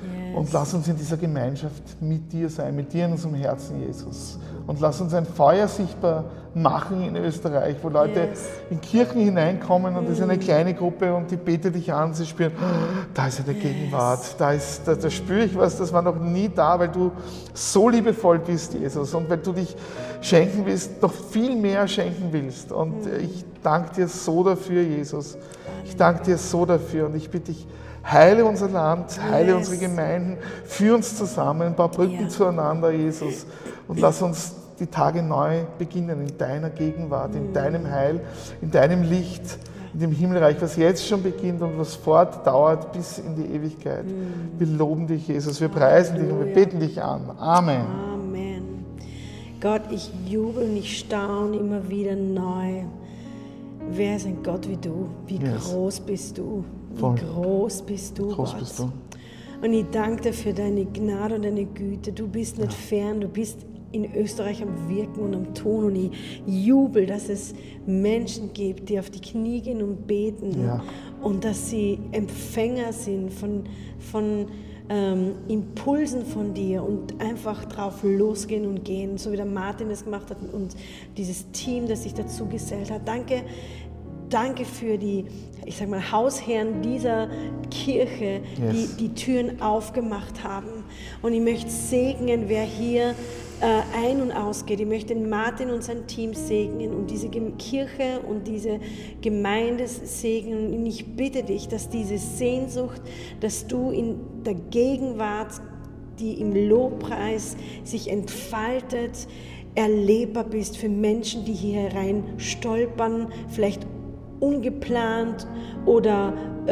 Und lass uns in dieser Gemeinschaft mit dir sein, mit dir in unserem Herzen, Jesus. Und lass uns ein Feuer sichtbar machen in Österreich, wo Leute in Kirchen hineinkommen und das ist eine kleine Gruppe und die beten dich an, sie spüren, da ist eine Gegenwart, da spüre ich was, das war noch nie da, weil du so liebevoll bist, Jesus, und weil du dich schenken willst, noch viel mehr schenken willst. Und ich danke dir so dafür, Jesus. Ich danke dir so dafür und ich bitte dich, heile unser Land, heile unsere Gemeinden, führ uns zusammen, bau Brücken zueinander, Jesus. Und lass uns die Tage neu beginnen in deiner Gegenwart, in deinem Heil, in deinem Licht, in dem Himmelreich, was jetzt schon beginnt und was fortdauert bis in die Ewigkeit. Wir loben dich, Jesus, wir preisen dich und wir beten dich an. Amen. Amen. Gott, ich jubel und ich staune immer wieder neu. Wer ist ein Gott wie du? Wie groß bist du? Wie groß bist du, Groß Gott? bist du. Und ich danke dir für deine Gnade und deine Güte. Du bist nicht fern, du bist in Österreich am Wirken und am Tun. Und ich jubel, dass es Menschen gibt, die auf die Knie gehen und beten. Ja. Und dass sie Empfänger sind von Impulsen von dir und einfach drauf losgehen und gehen, so wie der Martin es gemacht hat und dieses Team, das sich dazu gesellt hat. Danke für die, ich sag mal, Hausherren dieser Kirche, die Türen aufgemacht haben. Und ich möchte segnen, wer hier ein- und ausgeht. Ich möchte den Martin und sein Team segnen und diese Kirche und diese Gemeinde segnen. Und ich bitte dich, dass diese Sehnsucht, dass du in der Gegenwart, die im Lobpreis sich entfaltet, erlebbar bist für Menschen, die hier herein stolpern, vielleicht ungeplant oder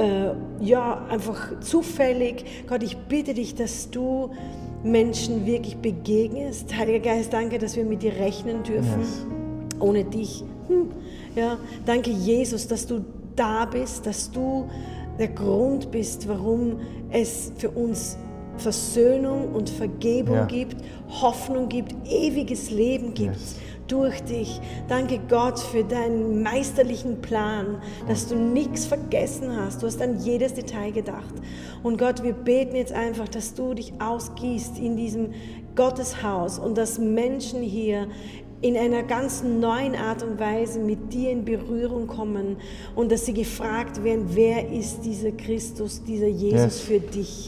einfach zufällig. Gott, ich bitte dich, dass du Menschen wirklich begegnest. Heiliger Geist, danke, dass wir mit dir rechnen dürfen. Ohne dich. Danke, Jesus, dass du da bist, dass du der Grund bist, warum es für uns Versöhnung und Vergebung gibt, Hoffnung gibt, ewiges Leben gibt. Durch dich. Danke Gott für deinen meisterlichen Plan, dass du nichts vergessen hast. Du hast an jedes Detail gedacht. Und Gott, wir beten jetzt einfach, dass du dich ausgießt in diesem Gotteshaus und dass Menschen hier in einer ganz neuen Art und Weise mit dir in Berührung kommen und dass sie gefragt werden, wer ist dieser Christus, dieser Jesus für dich?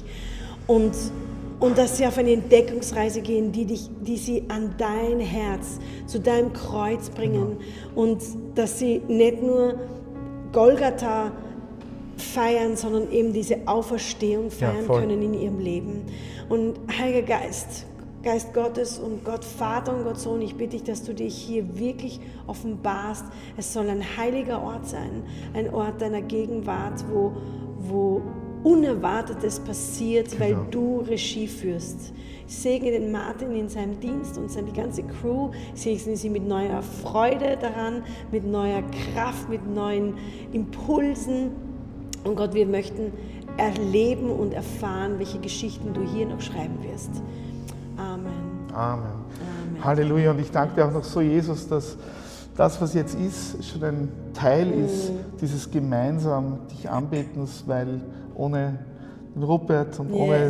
Und dass sie auf eine Entdeckungsreise gehen, die sie an dein Herz, zu deinem Kreuz bringen. Und dass sie nicht nur Golgatha feiern, sondern eben diese Auferstehung feiern können in ihrem Leben. Und Heiliger Geist, Geist Gottes und Gott Vater und Gott Sohn, ich bitte dich, dass du dich hier wirklich offenbarst. Es soll ein heiliger Ort sein, ein Ort deiner Gegenwart, wo Unerwartetes passiert, weil du Regie führst. Ich segne den Martin in seinem Dienst und die ganze Crew. Ich segne sie mit neuer Freude daran, mit neuer Kraft, mit neuen Impulsen. Und Gott, wir möchten erleben und erfahren, welche Geschichten du hier noch schreiben wirst. Amen. Amen. Halleluja. Und ich danke dir auch noch so, Jesus, dass das, was jetzt ist, schon ein Teil ist dieses gemeinsam dich Anbetens, weil ohne den Rupert und ohne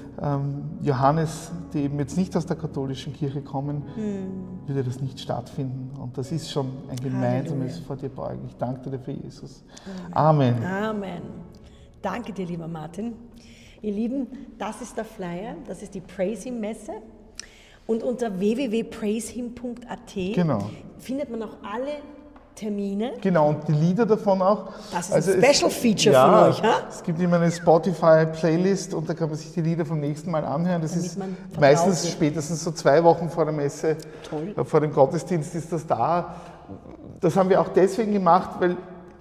Johannes, die eben jetzt nicht aus der katholischen Kirche kommen, würde das nicht stattfinden. Und das ist schon ein gemeinsames vor dir beugen. Ich danke dir dafür, Jesus. Amen. Amen. Danke dir, lieber Martin. Ihr Lieben, das ist der Flyer, das ist die Praise Him Messe. Und unter www.praisehim.at findet man auch alle Termine. Genau, und die Lieder davon auch. Das ist ein Special Feature von euch, ha? Es gibt immer eine Spotify-Playlist und da kann man sich die Lieder vom nächsten Mal anhören. Das ist meistens spätestens so 2 Wochen vor der Messe, vor dem Gottesdienst ist das da. Das haben wir auch deswegen gemacht, weil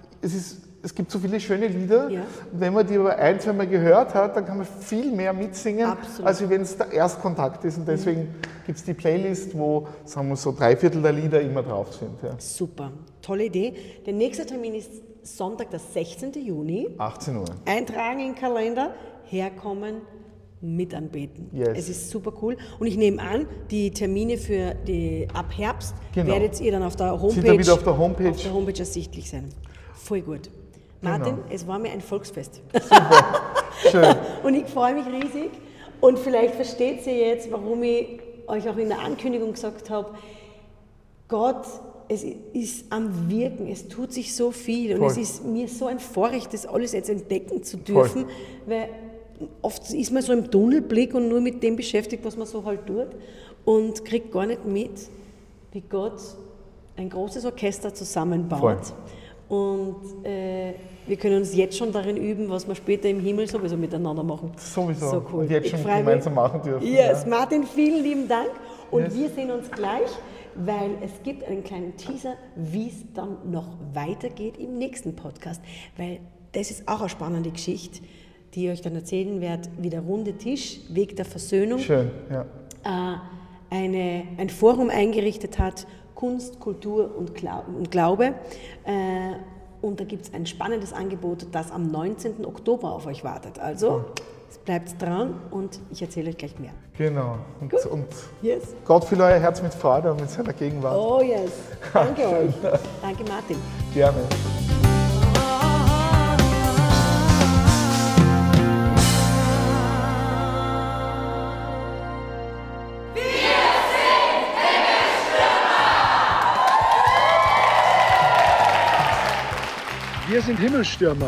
es gibt so viele schöne Lieder. Ja. Und wenn man die aber 1-2 Mal gehört hat, dann kann man viel mehr mitsingen, als wenn es der Erstkontakt ist. Und deswegen gibt es die Playlist, wo, sagen wir so, 3/4 der Lieder immer drauf sind. Ja. Super, tolle Idee. Der nächste Termin ist Sonntag, der 16. Juni. 18 Uhr. Eintragen in den Kalender, herkommen, mit anbeten. Es ist super cool. Und ich nehme an, die Termine für ab Herbst werdet ihr dann auf der Homepage, wieder auf der Homepage ersichtlich sein. Voll gut. Martin, es war mir ein Volksfest. Super, schön. Und ich freue mich riesig, Und vielleicht versteht ihr jetzt, warum ich euch auch in der Ankündigung gesagt habe, Gott, es ist am Wirken, es tut sich so viel. Und es ist mir so ein Vorrecht, das alles jetzt entdecken zu dürfen, weil oft ist man so im Tunnelblick und nur mit dem beschäftigt, was man so halt tut und kriegt gar nicht mit, wie Gott ein großes Orchester zusammenbaut. Und wir können uns jetzt schon darin üben, was wir später im Himmel sowieso miteinander machen. Sowieso. So cool. Und jetzt schon gemeinsam machen dürfen. Yes, Martin, vielen lieben Dank. Und wir sehen uns gleich, weil es gibt einen kleinen Teaser, wie es dann noch weitergeht im nächsten Podcast. Weil das ist auch eine spannende Geschichte, die ich euch dann erzählen werde, wie der runde Tisch, Weg der Versöhnung, schön, ja. Ein Forum eingerichtet hat, Kunst, Kultur und Glaube. Und da gibt es ein spannendes Angebot, das am 19. Oktober auf euch wartet. Also bleibt dran und ich erzähle euch gleich mehr. Genau. Und yes. Gott fülle euer Herz mit Freude und mit seiner Gegenwart. Oh yes. Danke euch. Danke Martin. Gerne. Wir sind Himmelstürmer.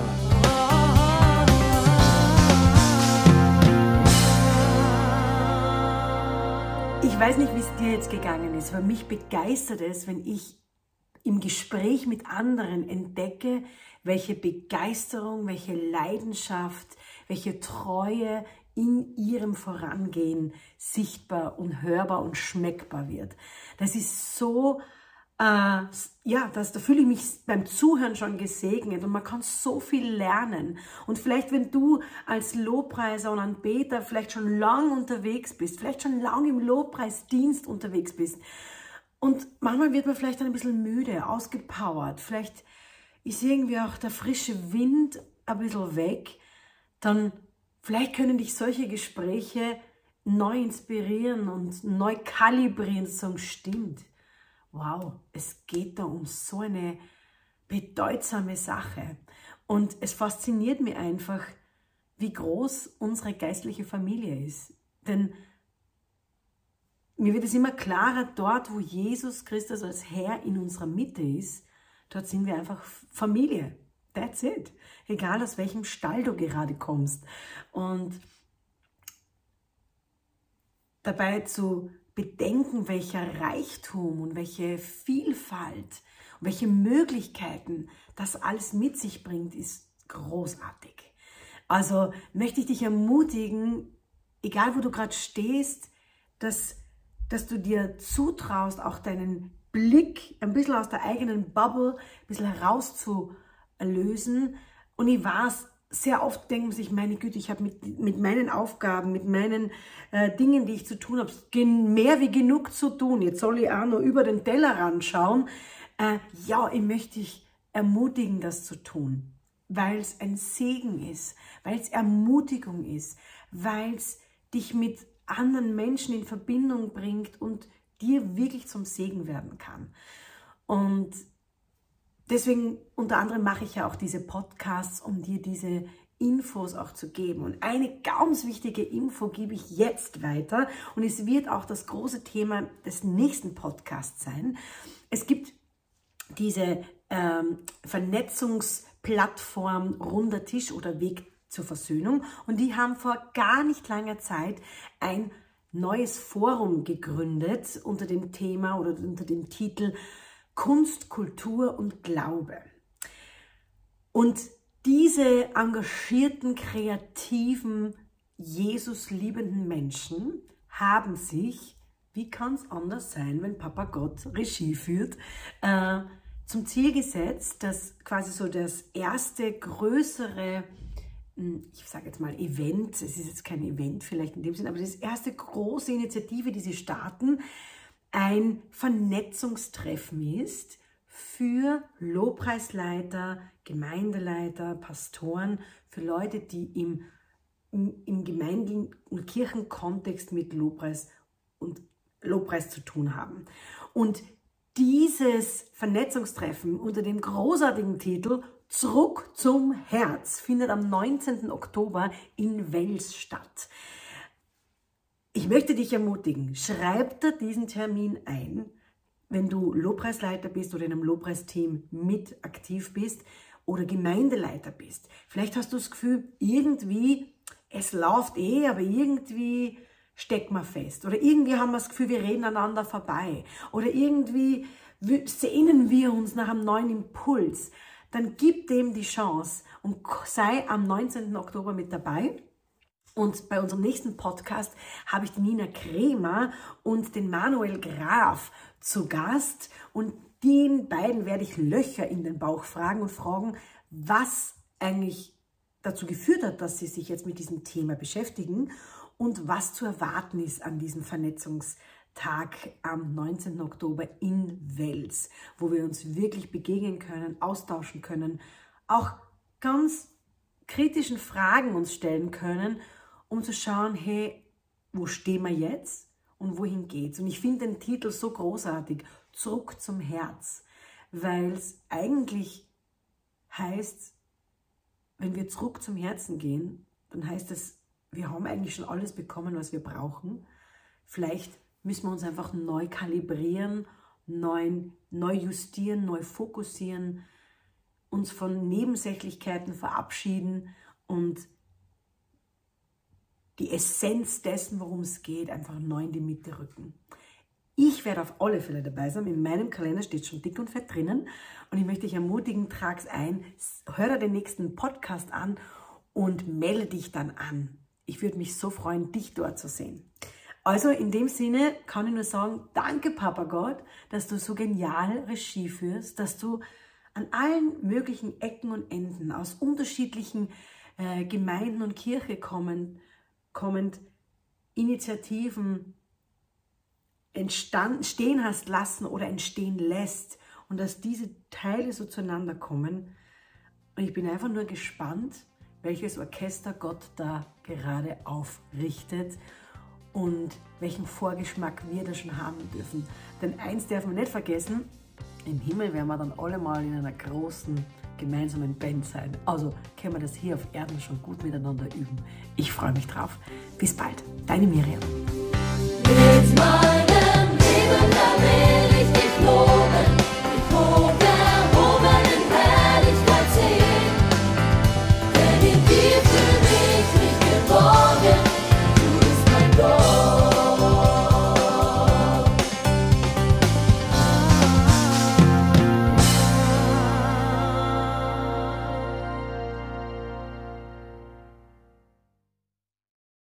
Ich weiß nicht, wie es dir jetzt gegangen ist, aber mich begeistert es, wenn ich im Gespräch mit anderen entdecke, welche Begeisterung, welche Leidenschaft, welche Treue in ihrem Vorangehen sichtbar und hörbar und schmeckbar wird. Das ist so, da fühle ich mich beim Zuhören schon gesegnet und man kann so viel lernen. Und vielleicht, wenn du als Lobpreiser und Anbeter vielleicht schon lang unterwegs bist, vielleicht schon lang im Lobpreisdienst unterwegs bist und manchmal wird man vielleicht ein bisschen müde, ausgepowert, vielleicht ist irgendwie auch der frische Wind ein bisschen weg, dann vielleicht können dich solche Gespräche neu inspirieren und neu kalibrieren, so stimmt. Wow, es geht da um so eine bedeutsame Sache. Und es fasziniert mich einfach, wie groß unsere geistliche Familie ist. Denn mir wird es immer klarer, dort, wo Jesus Christus als Herr in unserer Mitte ist, dort sind wir einfach Familie. That's it. Egal aus welchem Stall du gerade kommst. Und dabei zu bedenken, welcher Reichtum und welche Vielfalt und welche Möglichkeiten das alles mit sich bringt, ist großartig. Also möchte ich dich ermutigen, egal wo du gerade stehst, dass du dir zutraust, auch deinen Blick ein bisschen aus der eigenen Bubble, ein bisschen herauszulösen. Und ich weiß, sehr oft denken sich, meine Güte, ich habe mit meinen Aufgaben, mit meinen Dingen, die ich zu tun habe, mehr wie genug zu tun. Jetzt soll ich auch noch über den Tellerrand schauen. Ich möchte dich ermutigen, das zu tun, weil es ein Segen ist, weil es Ermutigung ist, weil es dich mit anderen Menschen in Verbindung bringt und dir wirklich zum Segen werden kann. Und deswegen unter anderem mache ich ja auch diese Podcasts, um dir diese Infos auch zu geben. Und eine ganz wichtige Info gebe ich jetzt weiter und es wird auch das große Thema des nächsten Podcasts sein. Es gibt diese Vernetzungsplattform Runder Tisch oder Weg zur Versöhnung und die haben vor gar nicht langer Zeit ein neues Forum gegründet unter dem Thema oder unter dem Titel Kunst, Kultur und Glaube. Und diese engagierten, kreativen, Jesus liebenden Menschen haben sich, wie kann es anders sein, wenn Papa Gott Regie führt, zum Ziel gesetzt, dass quasi so das erste größere, ich sage jetzt mal Event, es ist jetzt kein Event vielleicht in dem Sinn, aber das erste große Initiative, die sie starten, ein Vernetzungstreffen ist für Lobpreisleiter, Gemeindeleiter, Pastoren, für Leute, die im Gemeinden- und Kirchenkontext mit Lobpreis zu tun haben. Und dieses Vernetzungstreffen unter dem großartigen Titel Zurück zum Herz findet am 19. Oktober in Wels statt. Ich möchte dich ermutigen, schreib dir diesen Termin ein, wenn du Lobpreisleiter bist oder in einem Lobpreisteam mit aktiv bist oder Gemeindeleiter bist. Vielleicht hast du das Gefühl, irgendwie, es läuft aber irgendwie steckt man fest. Oder irgendwie haben wir das Gefühl, wir reden aneinander vorbei. Oder irgendwie sehnen wir uns nach einem neuen Impuls. Dann gib dem die Chance und sei am 19. Oktober mit dabei. Und bei unserem nächsten Podcast habe ich die Nina Kremer und den Manuel Graf zu Gast. Und den beiden werde ich Löcher in den Bauch fragen und fragen, was eigentlich dazu geführt hat, dass sie sich jetzt mit diesem Thema beschäftigen und was zu erwarten ist an diesem Vernetzungstag am 19. Oktober in Wels, wo wir uns wirklich begegnen können, austauschen können, auch ganz kritischen Fragen uns stellen können, um zu schauen, hey, wo stehen wir jetzt und wohin geht's? Und ich finde den Titel so großartig, Zurück zum Herz, weil es eigentlich heißt, wenn wir zurück zum Herzen gehen, dann heißt es, wir haben eigentlich schon alles bekommen, was wir brauchen. Vielleicht müssen wir uns einfach neu kalibrieren, neu justieren, neu fokussieren, uns von Nebensächlichkeiten verabschieden und die Essenz dessen, worum es geht, einfach neu in die Mitte rücken. Ich werde auf alle Fälle dabei sein. In meinem Kalender steht schon dick und fett drinnen. Und ich möchte dich ermutigen, trag's ein, hör dir den nächsten Podcast an und melde dich dann an. Ich würde mich so freuen, dich dort zu sehen. Also in dem Sinne kann ich nur sagen, danke Papa Gott, dass du so genial Regie führst, dass du an allen möglichen Ecken und Enden aus unterschiedlichen Gemeinden und Kirche kommend Initiativen entstehen hast lassen oder entstehen lässt und dass diese Teile so zueinander kommen. Und ich bin einfach nur gespannt, welches Orchester Gott da gerade aufrichtet und welchen Vorgeschmack wir da schon haben dürfen. Denn eins darf man nicht vergessen, im Himmel werden wir dann alle mal in einer großen gemeinsamen Band sein. Also können wir das hier auf Erden schon gut miteinander üben. Ich freue mich drauf. Bis bald. Deine Miriam.